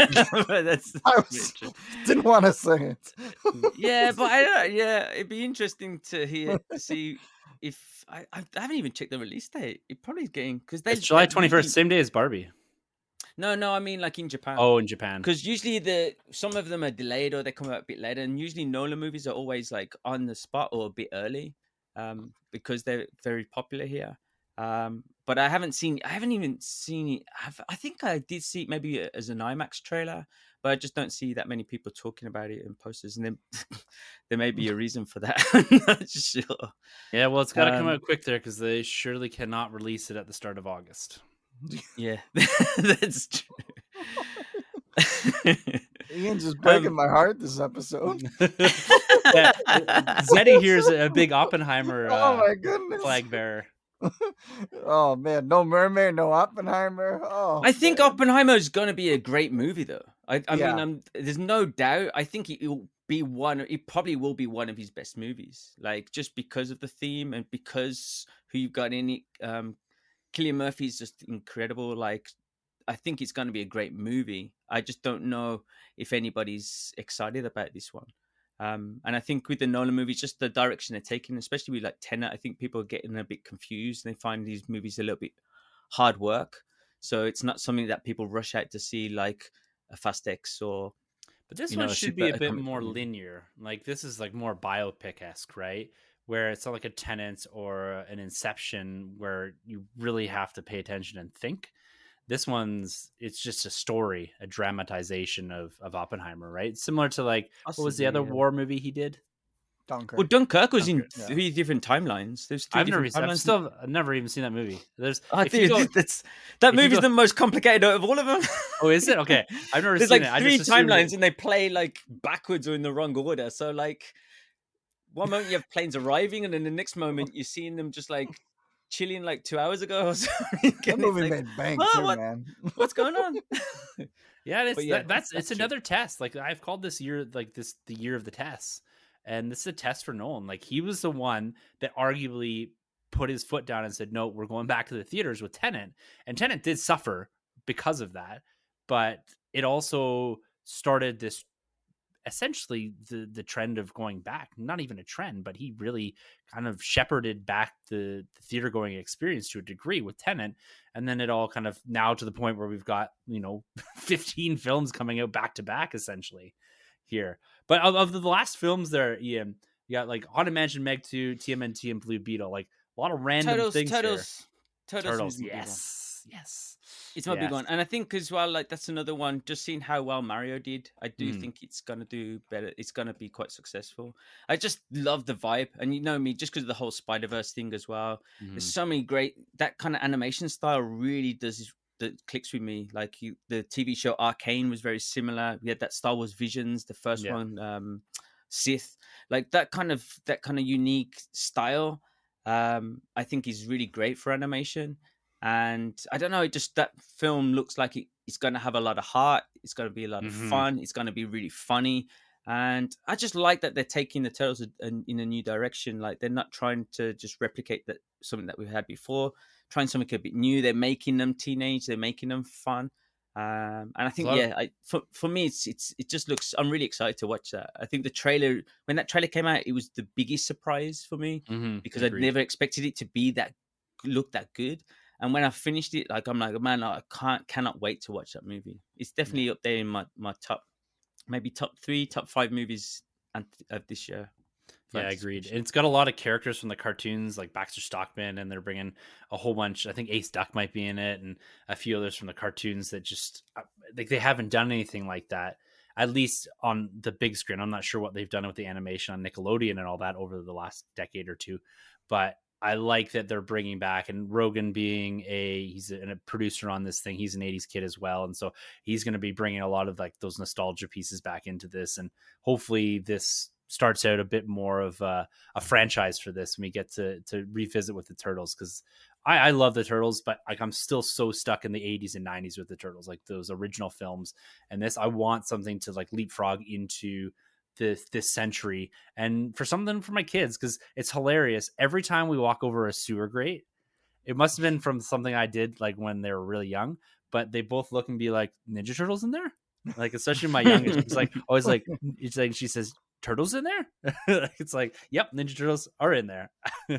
That's I was, didn't want to say it. yeah, but I don't. Yeah, it'd be interesting to hear to see if I, I haven't even checked the release date. It probably is getting because It's July twenty-first, same day as Barbie. No, no, I mean like in Japan. Oh, in Japan. Because usually the some of them are delayed or they come out a bit later, and usually Nolan movies are always like on the spot or a bit early, um, because they're very popular here. Um, but I haven't seen, I haven't even seen it. I've, I think I did see it maybe as an IMAX trailer, but I just don't see that many people talking about it in posters. And then there may be a reason for that. I'm not sure. Yeah, well, it's got to Um, come out quick there because they surely cannot release it at the start of August. Yeah, that's true. Ian's just breaking Um, my heart this episode. Yeah, Zeddy here's a big Oppenheimer uh, Oh my goodness. flag bearer. Oh man, no Mermaid, no Oppenheimer. Oh, I think man. Oppenheimer is going to be a great movie, though. I, I Yeah. mean, um, there's no doubt. I think it will be one. It probably will be one of his best movies, like just because of the theme and because who you got in it. Um, Cillian Murphy is just incredible. Like, I think it's going to be a great movie. I just don't know if anybody's excited about this one. Um, and I think with the Nolan movies, just the direction they're taking, especially with like Tenet, I think people are getting a bit confused. They find these movies a little bit hard work. So it's not something that people rush out to see like a Fast X or. But this You one know, should super- be a a bit comic more book movie. linear. Like this is like more biopic-esque, right? Where it's not like a Tenet or an Inception where you really have to pay attention and think. This one's it's just a story, a dramatization of of Oppenheimer, right? Similar to like what was the other Possibly, yeah. war movie he did? Dunkirk. Well, Dunkirk was in Dunkirk, yeah. three different timelines. There's three I've never different seen, I've timelines. still I've never even seen that movie. There's Oh, if you dude, go- that's that if you movie's go- the most complicated out of all of them. oh, is it? Okay. I've never There's seen like it. I three just assumed timelines it- and they play like backwards or in the wrong order. So like one moment you have planes arriving and then the next moment you're seeing them just like chilling like two hours ago or something. That And it's movie like, made bank "What? too, What- man. what's going on? Yeah, it's But yeah, that, that's, that's it's true. another test. Like I've called this year like this the year of the tests, and this is a test for Nolan. Like he was the one that arguably put his foot down and said, "No, we're going back to the theaters with Tenet." And Tenet did suffer because of that, but it also started this essentially the the trend of going back. Not even a trend, but he really kind of shepherded back the, the theater going experience to a degree with Tenet. And then it all kind of now to the point where we've got, you know, fifteen films coming out back to back essentially here. But of, of the last films there, Ian, you got like Haunted Mansion, Meg two, T M N T, and Blue Beetle. Like a lot of random Turtles, things turtles, here. turtles, Turtles, is my big one. yes, yes. It's my big Yes. one, and I think as well, like that's another one. Just seeing how well Mario did, I do Mm. think it's gonna do better. It's gonna be quite successful. I just love the vibe, and you know me, just because of the whole Spider Verse thing as well. Mhm. There's so many great that kind of animation style really does that clicks with me. Like you, the T V show Arcane was very similar. We had that Star Wars Visions, the first Yeah. one, um, Sith, like that kind of that kind of unique style. Um, I think is really great for animation. And I don't know, it just that film looks like it, it's going to have a lot of heart. It's going to be a lot of Mhm. fun. It's going to be really funny. And I just like that they're taking the Turtles in, in a new direction. Like they're not trying to just replicate that something that we've had before. Trying something a bit new. They're making them teenage. They're making them fun. Um, and I think, lot of- yeah, I, for for me, it's it's it just looks. I'm really excited to watch that. I think the trailer, when that trailer came out, it was the biggest surprise for me Mhm. because I'd Agreed. never expected it to be that look that good. And when I finished it, like I'm like, man, I can't cannot wait to watch that movie. It's definitely up there in my my top, maybe top three, top five movies and of this year. for Yeah, agreed. anticipation. It's got a lot of characters from the cartoons, like Baxter Stockman, and they're bringing a whole bunch. I think Ace Duck might be in it, and a few others from the cartoons that just uh, like they haven't done anything like that, at least on the big screen. I'm not sure what they've done with the animation on Nickelodeon and all that over the last decade or two, but I like that they're bringing back, and Rogan being a he's a, a producer on this thing. He's an eighties kid as well, and so he's going to be bringing a lot of like those nostalgia pieces back into this, and hopefully this starts out a bit more of a, a franchise for this, and we get to to revisit with the Turtles, because I, I love the Turtles, but like I'm still so stuck in the eighties and nineties with the Turtles, like those original films. And this, I want something to like leapfrog into this this century, and for something for my kids, because it's hilarious. Every time we walk over a sewer grate, it must have been from something I did like when they were really young, but they both look and be like, Ninja Turtles in there? Like, especially my youngest, she's like always like, it's like she says, turtles in there? It's like, yep, Ninja Turtles are in there.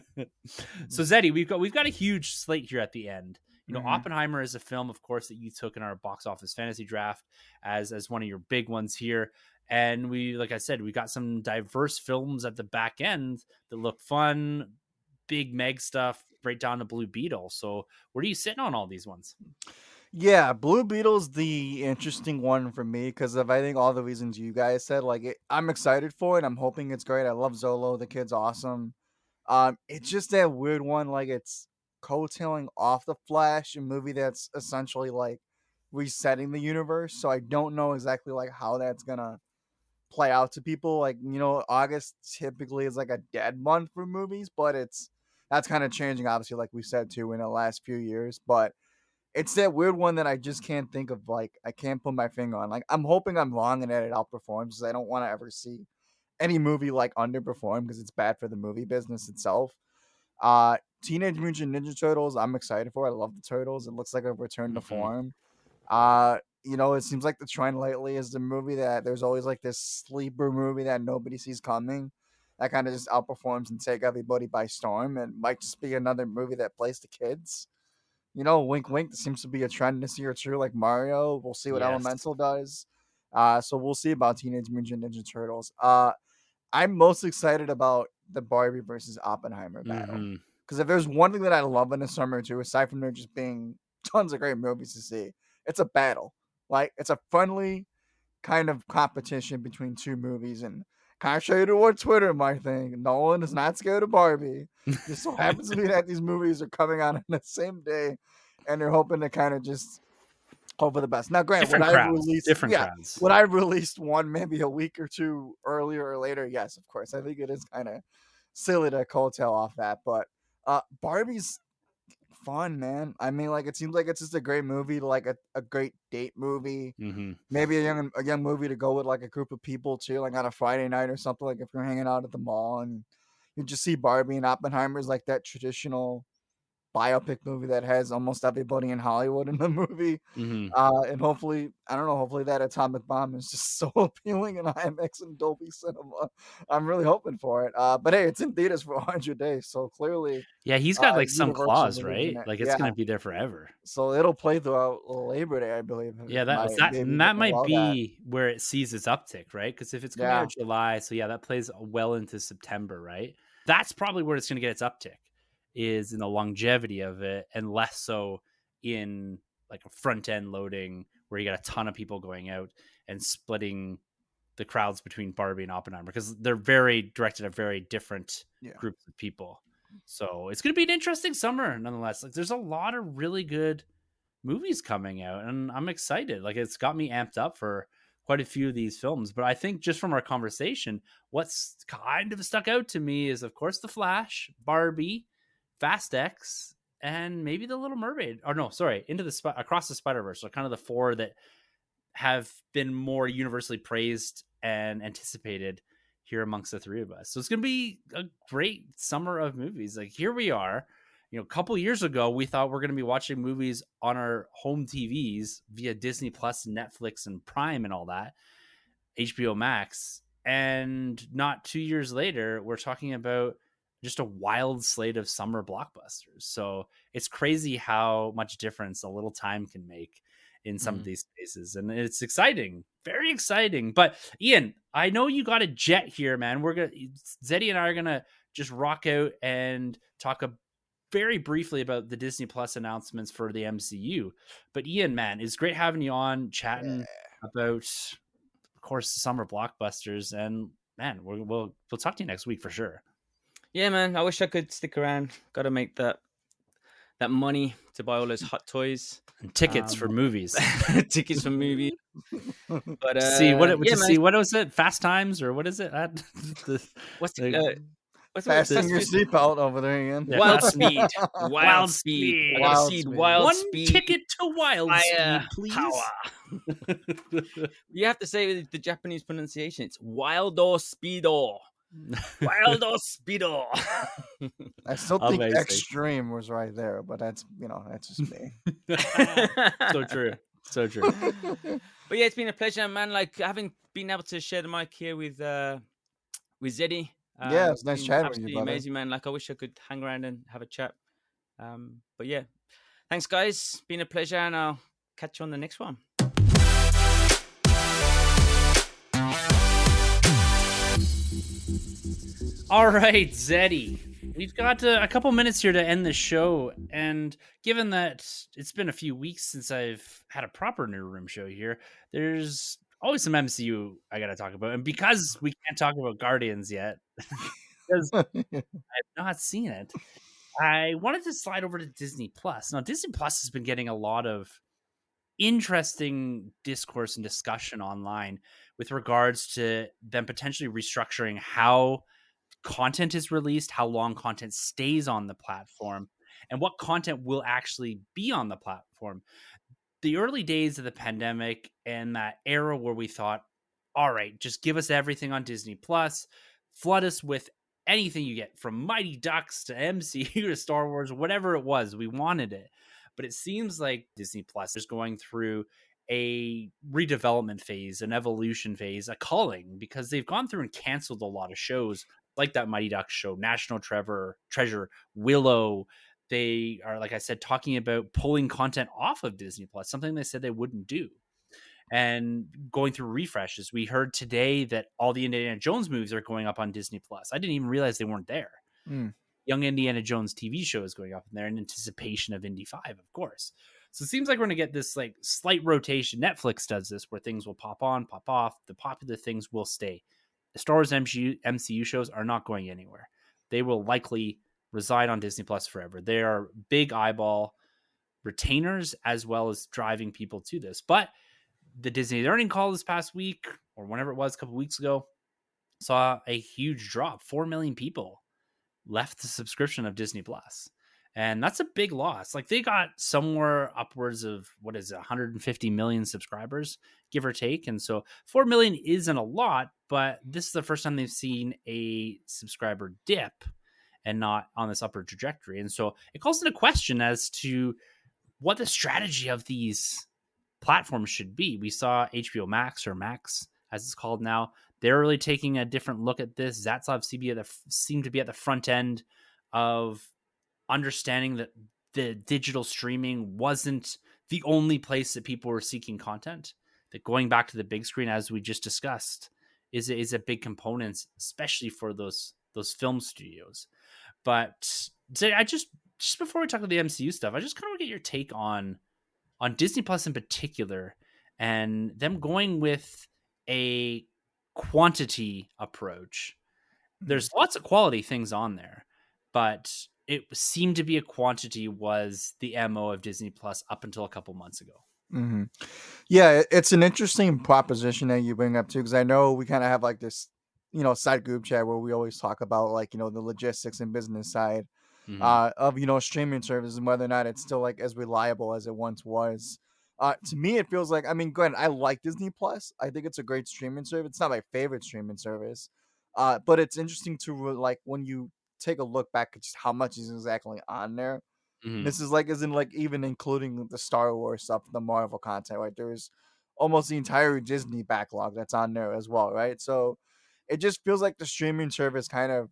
So Zeddy, we've got we've got a huge slate here at the end. You know, Mhm. Oppenheimer is a film, of course, that you took in our box office fantasy draft as as one of your big ones here. And we, like I said, we got some diverse films at the back end that look fun, big Meg stuff, right down to Blue Beetle. So where are you sitting on all these ones? Yeah, Blue Beetle's the interesting one for me because of I think all the reasons you guys said. Like, it, I'm excited for it. I'm hoping it's great. I love Zolo. The kid's awesome. Um, it's just that weird one. Like, it's coattailing off the Flash, a movie that's essentially like resetting the universe. So I don't know exactly like how that's gonna play out to people. Like, you know, August typically is like a dead month for movies, but it's that's kind of changing, obviously, like we said too, in the last few years. But it's that weird one that I just can't think of. Like, I can't put my finger on. Like, I'm hoping I'm wrong and that it outperforms, because I don't want to ever see any movie like underperform, because it's bad for the movie business itself. Uh, Teenage Mutant Ninja Turtles, I'm excited for. I love the Turtles. It looks like a return to Mhm. form. Uh, you know, it seems like the trend lately is the movie that there's always like this sleeper movie that nobody sees coming, that kind of just outperforms and take everybody by storm, and might just be another movie that plays to kids. You know, wink, wink. There seems to be a trend this year too, like Mario. We'll see what Yes. Elemental does. Uh, so we'll see about Teenage Mutant Ninja Turtles. Uh, I'm most excited about the Barbie versus Oppenheimer battle, Mhm. because if there's one thing that I love in the summer too, aside from there just being tons of great movies to see, it's a battle. Like, it's a friendly kind of competition between two movies. And contrary to what Twitter might think, Nolan is not scared of Barbie. Just so happens to be that these movies are coming out on the same day, and they're hoping to kind of just hope for the best. Now, granted, Different would I crowds. release Different yeah, crowds. would I released one maybe a week or two earlier or later? Yes, of course. I think it is kind of silly to coattail off that, but uh, Barbie's fun, man. I mean, like, it seems like it's just a great movie, like a, a great date movie. Mhm. Maybe a young a young movie to go with like a group of people too, like on a Friday night or something. Like if you're hanging out at the mall and you just see Barbie and Oppenheimer's like that traditional biopic movie that has almost everybody in Hollywood in the movie. Mhm. Uh, and hopefully, I don't know, hopefully that Atomic Bomb is just so appealing in IMAX and Dolby Cinema. I'm really hoping for it. Uh, but hey, it's in theaters for one hundred days, so clearly, Yeah, he's got uh, like some Universal clause, believes in right? it. Like it's Yeah, gonna be there forever. so it'll play throughout Labor Day, I believe. Yeah, If that my was that. baby And that didn't might allow that. be where it sees its uptick, right? Because if it's coming Yeah. out July, so yeah, that plays well into September, right? That's probably where it's gonna get its uptick, is in the longevity of it, and less so in like a front end loading where you got a ton of people going out and splitting the crowds between Barbie and Oppenheimer, because they're very directed at very different Yeah. groups of people. So it's going to be an interesting summer nonetheless. Like there's a lot of really good movies coming out, and I'm excited. Like, it's got me amped up for quite a few of these films. But I think just from our conversation, what's kind of stuck out to me is, of course, The Flash, Barbie, Fast X, and maybe The Little Mermaid. Or no, sorry, Into the Sp- Across the Spider-Verse. So kind of the four that have been more universally praised and anticipated here amongst the three of us. So it's going to be a great summer of movies. Like, here we are. You know, a couple years ago, we thought we're going to be watching movies on our home T Vs via Disney Plus, Netflix, and Prime and all that, H B O Max. And not two years later, we're talking about just a wild slate of summer blockbusters. So it's crazy how much difference a little time can make in some mm. of these spaces. And it's exciting, very exciting. But Ian, I know you got a jet here, man. We're going to, Zeddy and I are going to just rock out and talk a very briefly about the Disney Plus announcements for the M C U. But Ian, man, it's great having you on chatting yeah. about, of course, summer blockbusters. And man, we'll, we'll we'll talk to you next week for sure. Yeah, man. I wish I could stick around. Got to make that that money to buy all those hot toys and tickets um, for movies. tickets for movies. But uh, see what it, yeah, to see what was it? Fast Times or what is it? the, What's the uh, What's Fasten your seatbelt over there again. Yeah. Wild speed. Wild, wild speed. speed. Wild speed. Wild One speed. ticket to wild Fire speed, please. Power. You have to say with the Japanese pronunciation. It's wildo speedo. Wildo speedo. I still think Amazing. Extreme was right there, but that's, you know, that's just me. So true. So true. But yeah, it's been a pleasure, man. Like, having been able to share the mic here with uh with Zeddy. Um, yeah, it's nice chatting with you, brother. Amazing, man. Like, I wish I could hang around and have a chat. Um, but yeah, thanks, guys. Been a pleasure, and I'll catch you on the next one. All right, Zeddy. We've got uh, a couple minutes here to end the show, and given that it's been a few weeks since I've had a proper Nerd Room show here, there's always some M C U I got to talk about. And because we can't talk about Guardians yet, because I've not seen it, I wanted to slide over to Disney Plus. Now, Disney Plus has been getting a lot of interesting discourse and discussion online with regards to them potentially restructuring how content is released, how long content stays on the platform, and what content will actually be on the platform. The early days of the pandemic and that era where we thought, all right, just give us everything on Disney Plus, flood us with anything you get, from Mighty Ducks to M C U to Star Wars, whatever it was, we wanted it. But it seems like Disney Plus is going through a redevelopment phase, an evolution phase, a culling, because they've gone through and canceled a lot of shows like that Mighty Ducks show, National Treasure, Treasure, Willow. They are, like I said, talking about pulling content off of Disney Plus, something they said they wouldn't do, and going through refreshes. We heard today that all the Indiana Jones movies are going up on Disney Plus. I didn't even realize they weren't there. Mm. Young Indiana Jones T V show is going up in there in anticipation of Indy five, of course. So it seems like we're going to get this like slight rotation. Netflix does this where things will pop on, pop off. The popular things will stay. The Star Wars M C U shows are not going anywhere. They will likely reside on Disney Plus forever. They are big eyeball retainers as well as driving people to this. But the Disney earning call this past week, or whenever it was, a couple weeks ago, saw a huge drop. Four million people left the subscription of Disney Plus. And that's a big loss. Like, they got somewhere upwards of, what is it, one hundred fifty million subscribers, give or take. And so four million isn't a lot, but this is the first time they've seen a subscriber dip and not on this upward trajectory. And so it calls into question as to what the strategy of these platforms should be. We saw H B O Max, or Max as it's called now. They're really taking a different look at this. Zaslav seemed to be at the front end of understanding that the digital streaming wasn't the only place that people were seeking content, that going back to the big screen, as we just discussed, is, is a big component, especially for those, those film studios. But I just, just before we talk about the M C U stuff, I just kind of want to get your take on, on Disney Plus in particular, and them going with a quantity approach. There's lots of quality things on there, but it seemed to be a quantity was the M O of Disney Plus up until a couple months ago. Mm-hmm. Yeah, it- it's an interesting proposition that you bring up too, because I know we kind of have like this, you know, side group chat where we always talk about like, you know, the logistics and business side Mhm. uh, of, you know, streaming services and whether or not it's still like as reliable as it once was. Uh, to me, it feels like, I mean, granted, I like Disney Plus. I think it's a great streaming service. It's not my favorite streaming service, uh, but it's interesting to re- like when you take a look back at just how much is exactly on there. Mhm. This is like isn't like even including the Star Wars stuff, the Marvel content, right? There's almost the entire Disney backlog that's on there as well, right? So it just feels like the streaming service kind of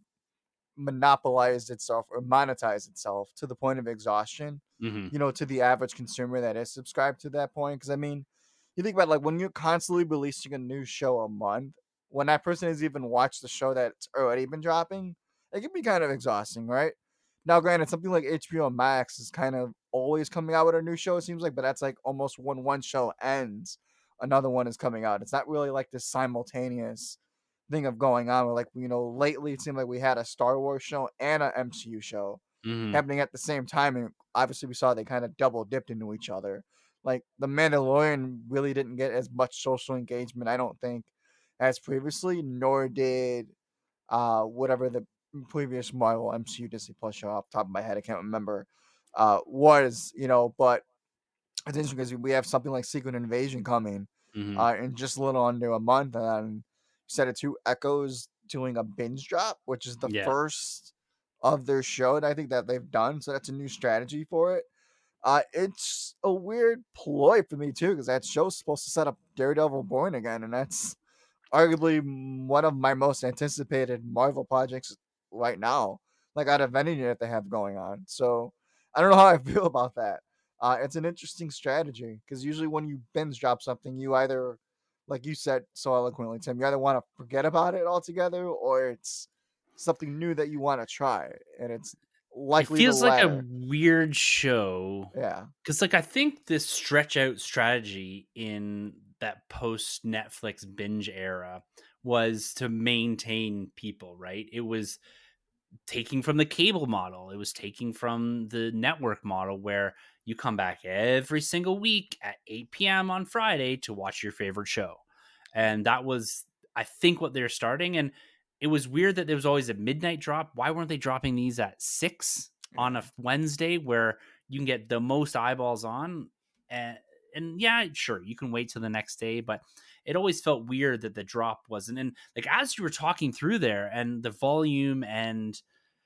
monopolized itself or monetized itself to the point of exhaustion, Mhm. you know, to the average consumer that is subscribed to that point. Because I mean, you think about like when you're constantly releasing a new show a month, when that person has even watched the show that's already been dropping, it can be kind of exhausting, right? Now, granted, something like H B O Max is kind of always coming out with a new show, it seems like, but that's like almost when one show ends, another one is coming out. It's not really like this simultaneous thing of going on. Where like you know, lately it seemed like we had a Star Wars show and an M C U show Mhm. happening at the same time, and obviously we saw they kind of double dipped into each other. Like the Mandalorian really didn't get as much social engagement, I don't think, as previously, nor did uh whatever the previous Marvel M C U Disney Plus show off the top of my head, I can't remember uh was, you know, but it's interesting because we have something like Secret Invasion coming Mhm. uh, in just a little under a month, and set it to Echoes doing a binge drop, which is the Yeah. first of their show that I think that they've done. So that's a new strategy for it. Uh, it's a weird ploy for me too, because that show's supposed to set up Daredevil Born Again, and that's arguably m- one of my most anticipated Marvel projects right now, like out of any that they have going on. So I don't know how I feel about that. Uh, it's an interesting strategy because usually when you binge drop something, you either, like you said so eloquently, Tim, you either want to forget about it altogether or it's something new that you want to try, and it's It likely the feels like a latter. weird show Yeah. because, like, I think this stretch out strategy in that post Netflix binge era was to maintain people, right? It was taking from the cable model, it was taking from the network model where you come back every single week at eight p.m. on Friday to watch your favorite show. And that was, I think, what they're starting. And it was weird that there was always a midnight drop. Why weren't they dropping these at six on a Wednesday where you can get the most eyeballs on? And, and yeah, sure, you can wait till the next day, but it always felt weird that the drop wasn't. And like as you were talking through there, and the volume and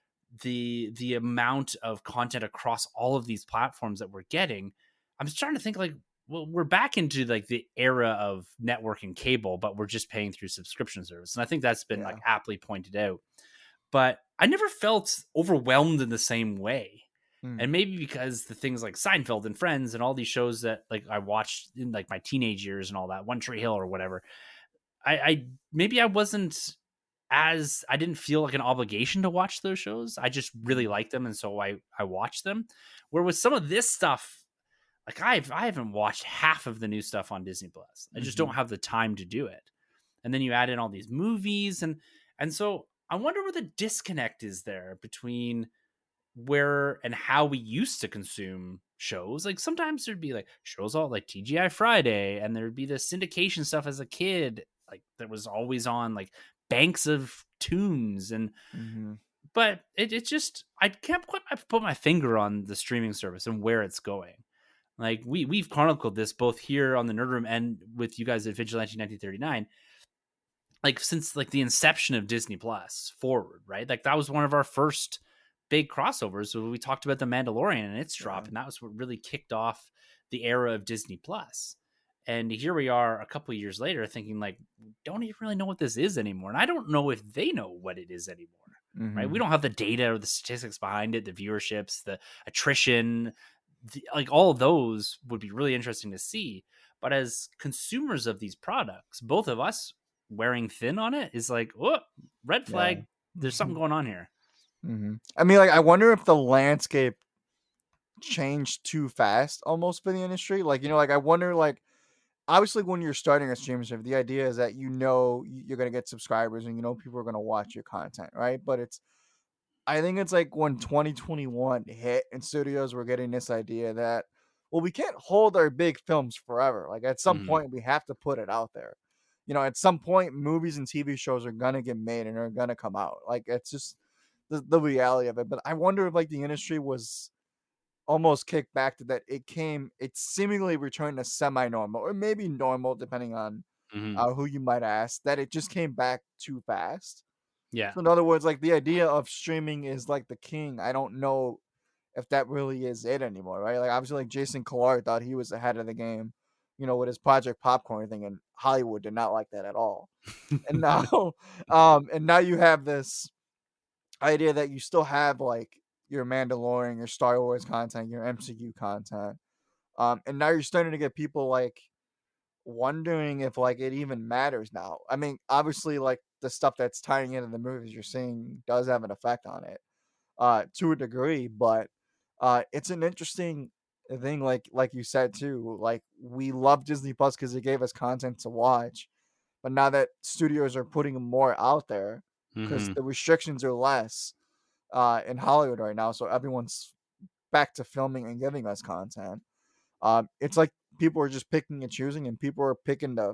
the the amount of content across all of these platforms that we're getting, I'm just trying to think like, well, we're back into like the era of network and cable, but we're just paying through subscription service. And I think that's been Yeah. like aptly pointed out. But I never felt overwhelmed in the same way. Hmm. And maybe because the things like Seinfeld and Friends and all these shows that like I watched in like my teenage years and all that, One Tree Hill or whatever, I, I maybe I wasn't as I didn't feel like an obligation to watch those shows. I just really liked them, and so I I watched them. Where with some of this stuff, like I've I haven't watched half of the new stuff on Disney Plus. I just Mhm. don't have the time to do it. And then you add in all these movies, and and so I wonder where the disconnect is there between where and how we used to consume shows. Like sometimes there'd be like shows all like T G I Friday, and there'd be the syndication stuff as a kid, like that was always on like banks of tunes. And Mhm. but it, it's just I can't quite put my finger on the streaming service and where it's going. Like we we've chronicled this both here on the Nerd Room and with you guys at Vigilante nineteen thirty-nine. Like since like the inception of Disney Plus forward, right? Like that was one of our first big crossovers. So we talked about the Mandalorian and its drop, Yeah. and that was what really kicked off the era of Disney Plus. And here we are a couple of years later thinking like, don't even really know what this is anymore. And I don't know if they know what it is anymore. Right. Mhm. We don't have the data or the statistics behind it, the viewerships, the attrition, the, like all of those would be really interesting to see. But as consumers of these products, both of us wearing thin on it is like, oh, red Yeah. flag. There's something going on here. Mhm. I mean, like, I wonder if the landscape changed too fast almost for the industry. Like, you know, like I wonder, like, obviously when you're starting a streaming service, the idea is that you know y- you're gonna get subscribers and you know people are gonna watch your content, right? But it's I think it's like when twenty twenty-one hit and studios were getting this idea that, well, we can't hold our big films forever. Like at some Mhm. point, we have to put it out there. You know, at some point, movies and T V shows are gonna get made and are gonna come out. Like it's just the, the reality of it. But I wonder if like the industry was almost kicked back to that. It came, it seemingly returned to semi-normal or maybe normal, depending on Mhm. uh, who you might ask. That it just came back too fast. Yeah. So in other words, like the idea of streaming is like the king. I don't know if that really is it anymore, right? Like obviously, like Jason Kilar thought he was ahead of the game, you know, with his Project Popcorn thing, and Hollywood did not like that at all. And now, um, and now you have this idea that you still have like your Mandalorian, your Star Wars content, your M C U content, um, and now you're starting to get people like wondering if like it even matters now. I mean, obviously, like the stuff that's tying into the movies you're seeing does have an effect on it, uh, to a degree, but uh, it's an interesting thing. Like like you said too, like we love Disney Plus because it gave us content to watch, but now that studios are putting more out there because Mhm. the restrictions are less uh, in Hollywood right now, so everyone's back to filming and giving us content. Um, it's like people are just picking and choosing, and people are picking to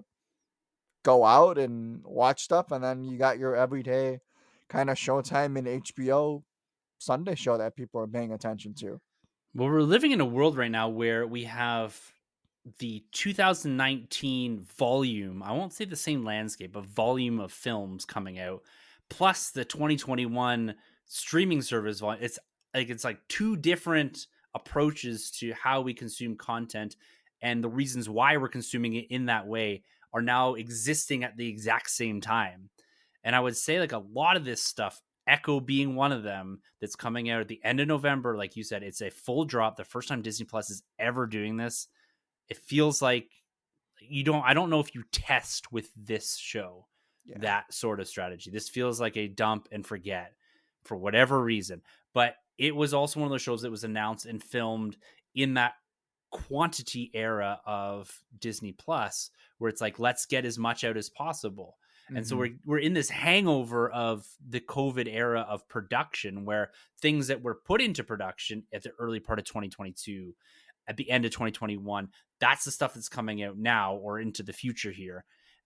go out and watch stuff, and then you got your everyday kind of Showtime and H B O Sunday show that people are paying attention to. Well, we're living in a world right now where we have the two thousand nineteen volume. I won't say the same landscape, but volume of films coming out, plus the twenty twenty-one streaming service volume. It's like it's like two different approaches to how we consume content, and the reasons why we're consuming it in that way are now existing at the exact same time. And I would say like a lot of this stuff, Echo being one of them, that's coming out at the end of November. Like you said, it's a full drop. The first time Disney Plus is ever doing this. It feels like you don't, I don't know if you test with this show Yeah. that sort of strategy. This feels like a dump and forget for whatever reason. But it was also one of those shows that was announced and filmed in that quantity era of Disney Plus, where it's like, let's get as much out as possible. And so Mhm. we're we're in this hangover of the COVID era of production, where things that were put into production at the early part of twenty twenty-two, at the end of twenty twenty-one, that's the stuff that's coming out now or into the future here.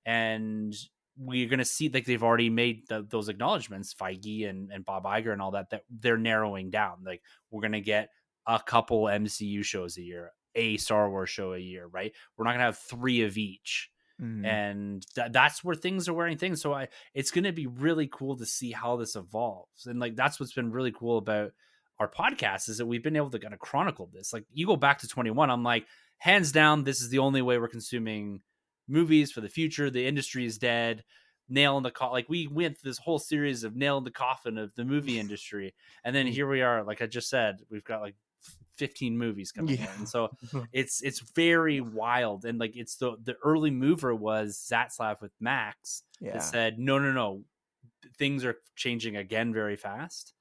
And we're going to see, like they've already made the, those acknowledgments, Feige and, and Bob Iger and all that, that they're narrowing down. Like we're going to get a couple M C U shows a year, a Star Wars show a year, right? We're not going to have three of each. Mhm. And th- that's where things are wearing things. So I, it's going to be really cool to see how this evolves. And like, that's what's been really cool about our podcast, is that we've been able to kind of chronicle this. Like you go back to twenty-one, I'm like, hands down, this is the only way we're consuming movies for the future. The industry is dead. Nail in the coffin. Like we went through this whole series of nail in the coffin of the movie industry. And then here we are, like I just said, we've got like fifteen movies coming Yeah. out. And so it's it's very wild. And like it's the the early mover was Zaslav with Max Yeah. that said, no, no, no, things are changing again very fast.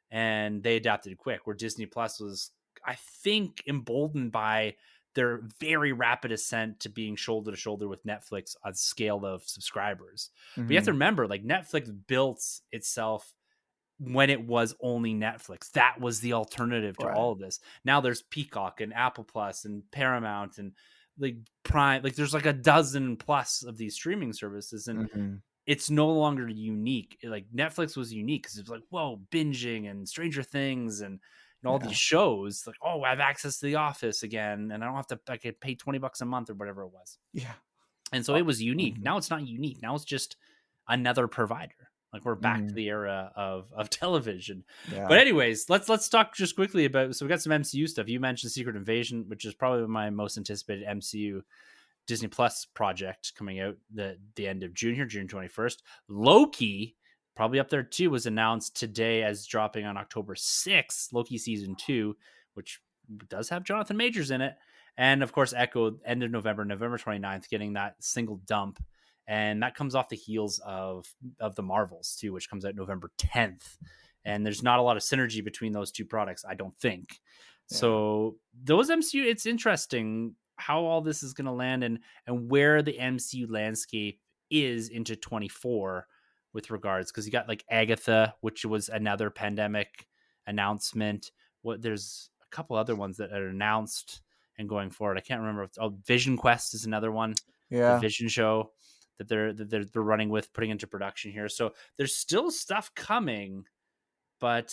And they adapted quick, where Disney Plus was, I think, emboldened by their very rapid ascent to being shoulder to shoulder with Netflix on scale of subscribers. But you have to Mhm. remember, like Netflix built itself when it was only Netflix. That was the alternative to Right. all of this. Now there's Peacock and Apple Plus and Paramount and like Prime. Like there's like a dozen plus of these streaming services, and Mhm. it's no longer unique. Like Netflix was unique because it's like, whoa, binging and Stranger Things and, and all Yeah. these shows. Like, oh, I have access to The Office again, and I don't have to. I could pay twenty bucks a month or whatever it was. Yeah. And so Uh, it was unique. mhm. Now it's not unique. Now it's just another provider. Like we're back to Mhm. the era of of television. Yeah. But anyways, let's let's talk just quickly about. So we got some M C U stuff. You mentioned Secret Invasion, which is probably my most anticipated M C U Disney Plus project coming out the the end of June here, June twenty-first. Loki, probably up there too, was announced today as dropping on October sixth. Loki season two, which does have Jonathan Majors in it. And of course, Echo, end of November, November twenty-ninth, getting that single dump. And that comes off the heels of of the Marvels too, which comes out November tenth. And there's not a lot of synergy between those two products, I don't think. Yeah. So those M C U, it's interesting how all this is going to land, and and where the M C U landscape is into twenty-four with regards, because you got like Agatha, which was another pandemic announcement. What there's a couple other ones that are announced and going forward. I can't remember. If, oh, Vision Quest is another one. Yeah. The Vision show that they're that they're, they're running with, putting into production here. So there's still stuff coming, but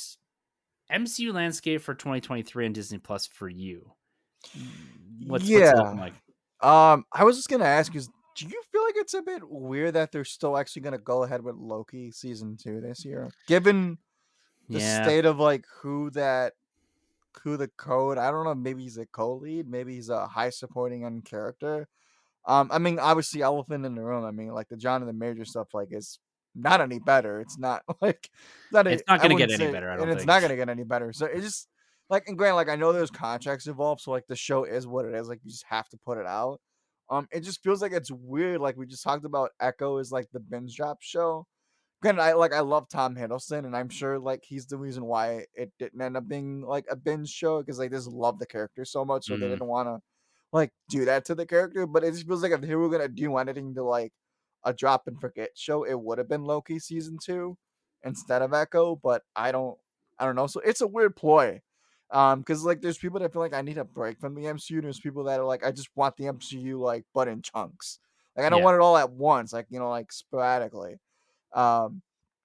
M C U landscape for twenty twenty-three and Disney Plus for you. What's, yeah. what's it looking like? Um, I was just gonna ask you, do you feel like it's a bit weird that they're still actually gonna go ahead with Loki season two this year, given the Yeah. state of like who that who the code? I don't know. Maybe he's a co-lead. Maybe he's a high supporting end character. Um, I mean, obviously, elephant in the room. I mean, like the Jonathan Major stuff, like is not any better. It's not like it's not, It's a, not I going to get wouldn't any say- better, I and don't it's think. not gonna get any better. So it's just like, and granted, like I know there's contracts involved, so like the show is what it is. Like you just have to put it out. Um, it just feels like it's weird. Like we just talked about, Echo is like the binge drop show. Granted, I like I love Tom Hiddleston, and I'm sure like he's the reason why it didn't end up being like a binge show, because like they just love the character so much, so they Mhm. didn't want to like do that to the character. But it just feels like if they were gonna do anything to like a drop and forget show, it would have been Loki season two instead of Echo. But I don't, I don't know. So it's a weird ploy. Um, because like there's people that feel like I need a break from the M C U. There's people that are like, I just want the M C U like but in chunks. Like I don't Yeah. want it all at once, like you know, like sporadically. Um,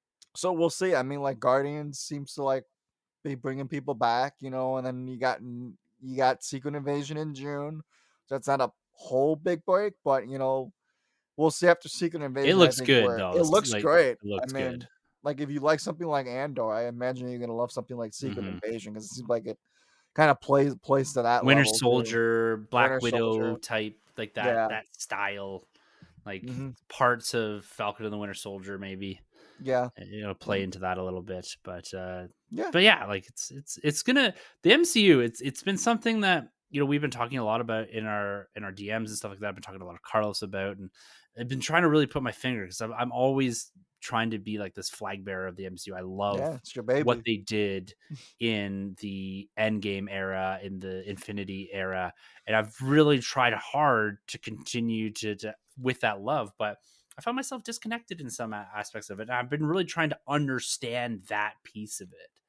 so we'll see. I mean, like Guardians seems to like be bringing people back, you know, and then you got you got Secret Invasion in June. So that's not a whole big break, but you know, we'll see after Secret Invasion. I looks think, good, where- though. It It's looks like- great. it looks I mean, good. like if you like something like Andor, I imagine you're gonna love something like Secret Mhm. Invasion, because it seems like it kind of plays plays to that Winter level, too. Soldier, Black Winter Widow Soldier. type, like that Yeah. that style, like Mhm. parts of Falcon and the Winter Soldier, maybe. Yeah, You know, play into that a little bit, but uh, yeah, but yeah, like it's it's it's gonna the M C U. It's it's been something that you know we've been talking a lot about in our in our D Ms and stuff like that. I've been talking to a lot of Carlos about, and I've been trying to really put my finger, because I'm, I'm always trying to be like this flag bearer of the M C U. I love yeah. It's your baby. what they did in the Endgame era, in the Infinity era, and I've really tried hard to continue to, to with that love, but I found myself disconnected in some a- aspects of it. And I've been really trying to understand that piece of it.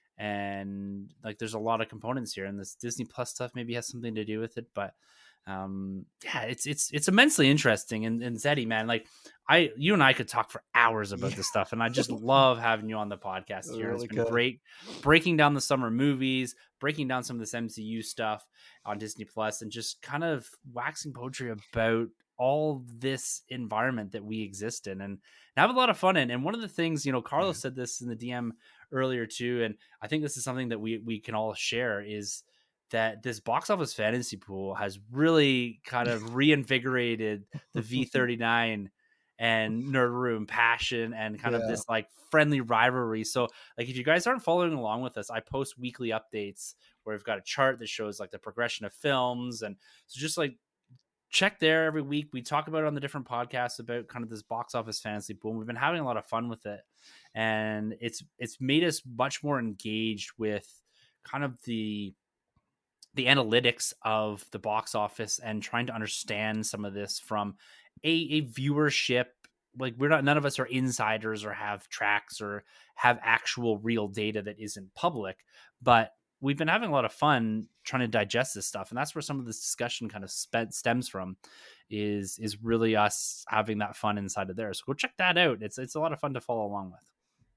And like, there's a lot of components here, and this Disney Plus stuff maybe has something to do with it. But um, yeah, it's it's it's immensely interesting. And, and Zeddy, man, like I, you and I could talk for hours about Yeah. this stuff, and I just love having you on the podcast I here. really It's been could. great breaking down the summer movies, breaking down some of this M C U stuff on Disney Plus, and just kind of waxing poetry about all this environment that we exist in, and have a lot of fun in. And one of the things, you know, Carlos said this in the D M earlier too, and I think this is something that we we can all share, is that this box office fantasy pool has really kind of reinvigorated the V thirty-nine and Nerd Room passion, and kind Yeah. of this like friendly rivalry. So like, if you guys aren't following along with us, I post weekly updates where we've got a chart that shows like the progression of films, and so just like check there every week. We talk about it on the different podcasts about kind of this box office fantasy pool. We've been having a lot of fun with it, and it's it's made us much more engaged with kind of the the analytics of the box office, and trying to understand some of this from a, a viewership. Like, we're not, none of us are insiders or have tracks or have actual real data that isn't public, but we've been having a lot of fun trying to digest this stuff. And that's where some of this discussion kind of spent, stems from, is, is really us having that fun inside of there. So go check that out. It's, it's a lot of fun to follow along with.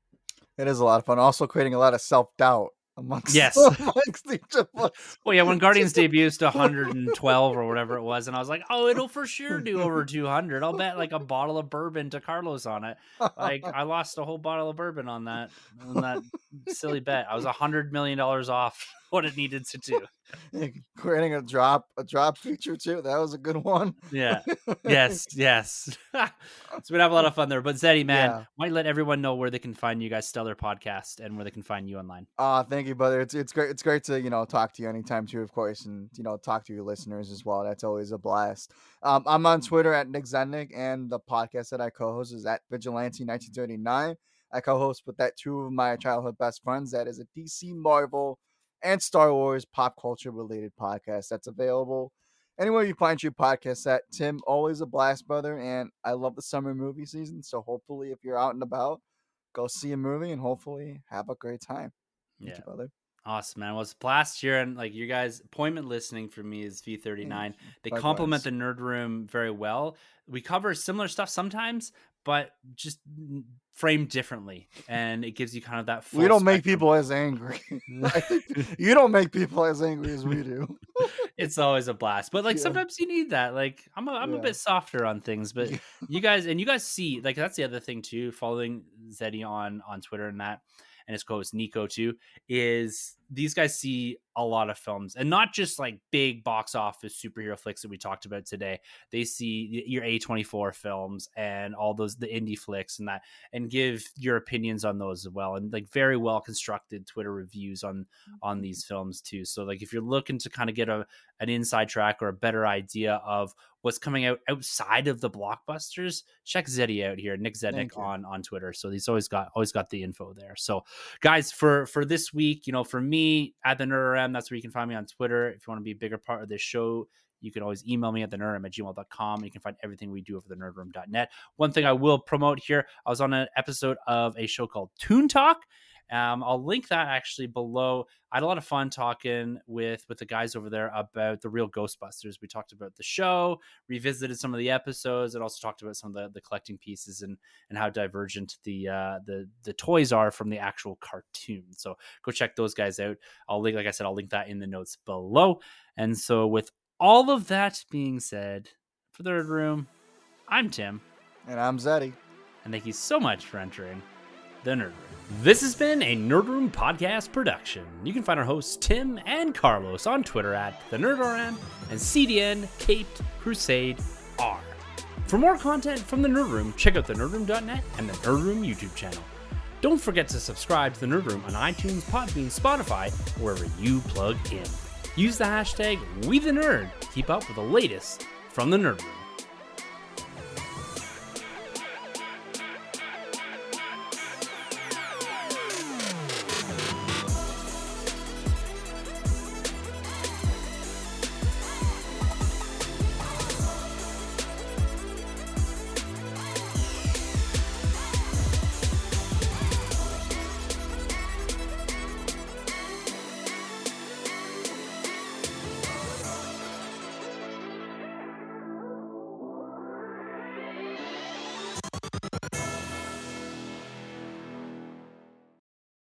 It is a lot of fun. Also creating a lot of self doubt amongst, Yes. amongst each of us. Well, yeah, when Guardians debuts to one hundred twelve or whatever it was, and I was like, oh, it'll for sure do over two hundred. I'll bet like a bottle of bourbon to Carlos on it. Like, I lost a whole bottle of bourbon on that, on that silly bet. I was one hundred million dollars off what it needed to do. Creating a drop, a drop feature too. That was a good one. Yeah. Yes. Yes. So we have a lot of fun there. But Zeddy, man, Yeah. might let everyone know where they can find you guys, Stellar Podcast, and where they can find you online. Uh, thank you, brother. It's it's great. It's great to, you know, talk to you anytime too, of course, and you know, talk to your listeners as well. That's always a blast. Um, I'm on Twitter at Nick Zennick, and the podcast that I co-host is at Vigilante nineteen thirty-nine. I co-host with that two of my childhood best friends. That is a D C, Marvel, and Star Wars pop culture related podcast that's available anywhere you find your podcast at. Tim, always a blast, brother, and I love the summer movie season. So hopefully, if you're out and about, go see a movie and hopefully have a great time. Thank Yeah. you, brother. Awesome, man. Well, it's last year, and like you guys, appointment listening for me is V thirty-nine. They Likewise. complement the Nerd Room very well. We cover similar stuff sometimes, but just framed differently, and it gives you kind of that. Full We don't make spectrum. people as angry. I think you don't make people as angry as we do. It's always a blast, but like Yeah. sometimes you need that. Like I'm, a, I'm Yeah. a bit softer on things, but Yeah. you guys and you guys see like that's the other thing too. Following Zeddy on on Twitter and that, and his co-host Nico too, is these guys see a lot of films and not just like big box office superhero flicks that we talked about today. They see your A twenty-four films and all those the indie flicks and that, and give your opinions on those as well, and like very well constructed Twitter reviews on on these films too. So like if you're looking to kind of get a an inside track or a better idea of what's coming out outside of the blockbusters, check Zeddy out here, Nick Zednick Thank you. on on Twitter. So he's always got always got the info there. So guys, for for this week, you know, for me at the NerdRM, that's where you can find me on Twitter. If you want to be a bigger part of this show, you can always email me at the nerdroom at gmail dot com. You can find everything we do over the nerdroom dot net. One thing I will promote here, I was on an episode of a show called Toon Talk. Um, I'll link that actually below. I had a lot of fun talking with with the guys over there about the real Ghostbusters. We talked about the show, revisited some of the episodes, and also talked about some of the, the collecting pieces and and how divergent the uh, the the toys are from the actual cartoon. So go check those guys out. I'll link, like I said, I'll link that in the notes below. And so with all of that being said, for the Nerd Room, I'm Tim, And I'm Zeddy. and thank you so much for entering the Nerd Room. This has been a Nerd Room podcast production. You can find our hosts Tim and Carlos on Twitter at the NerdRM and C D N Caped Crusade R. For more content from the Nerd Room, check out the nerd room dot net and the Nerd Room YouTube channel. Don't forget to subscribe to the Nerd Room on iTunes, Podbean, Spotify, wherever you plug in. Use the hashtag WeTheNerd to keep up with the latest from the Nerd Room.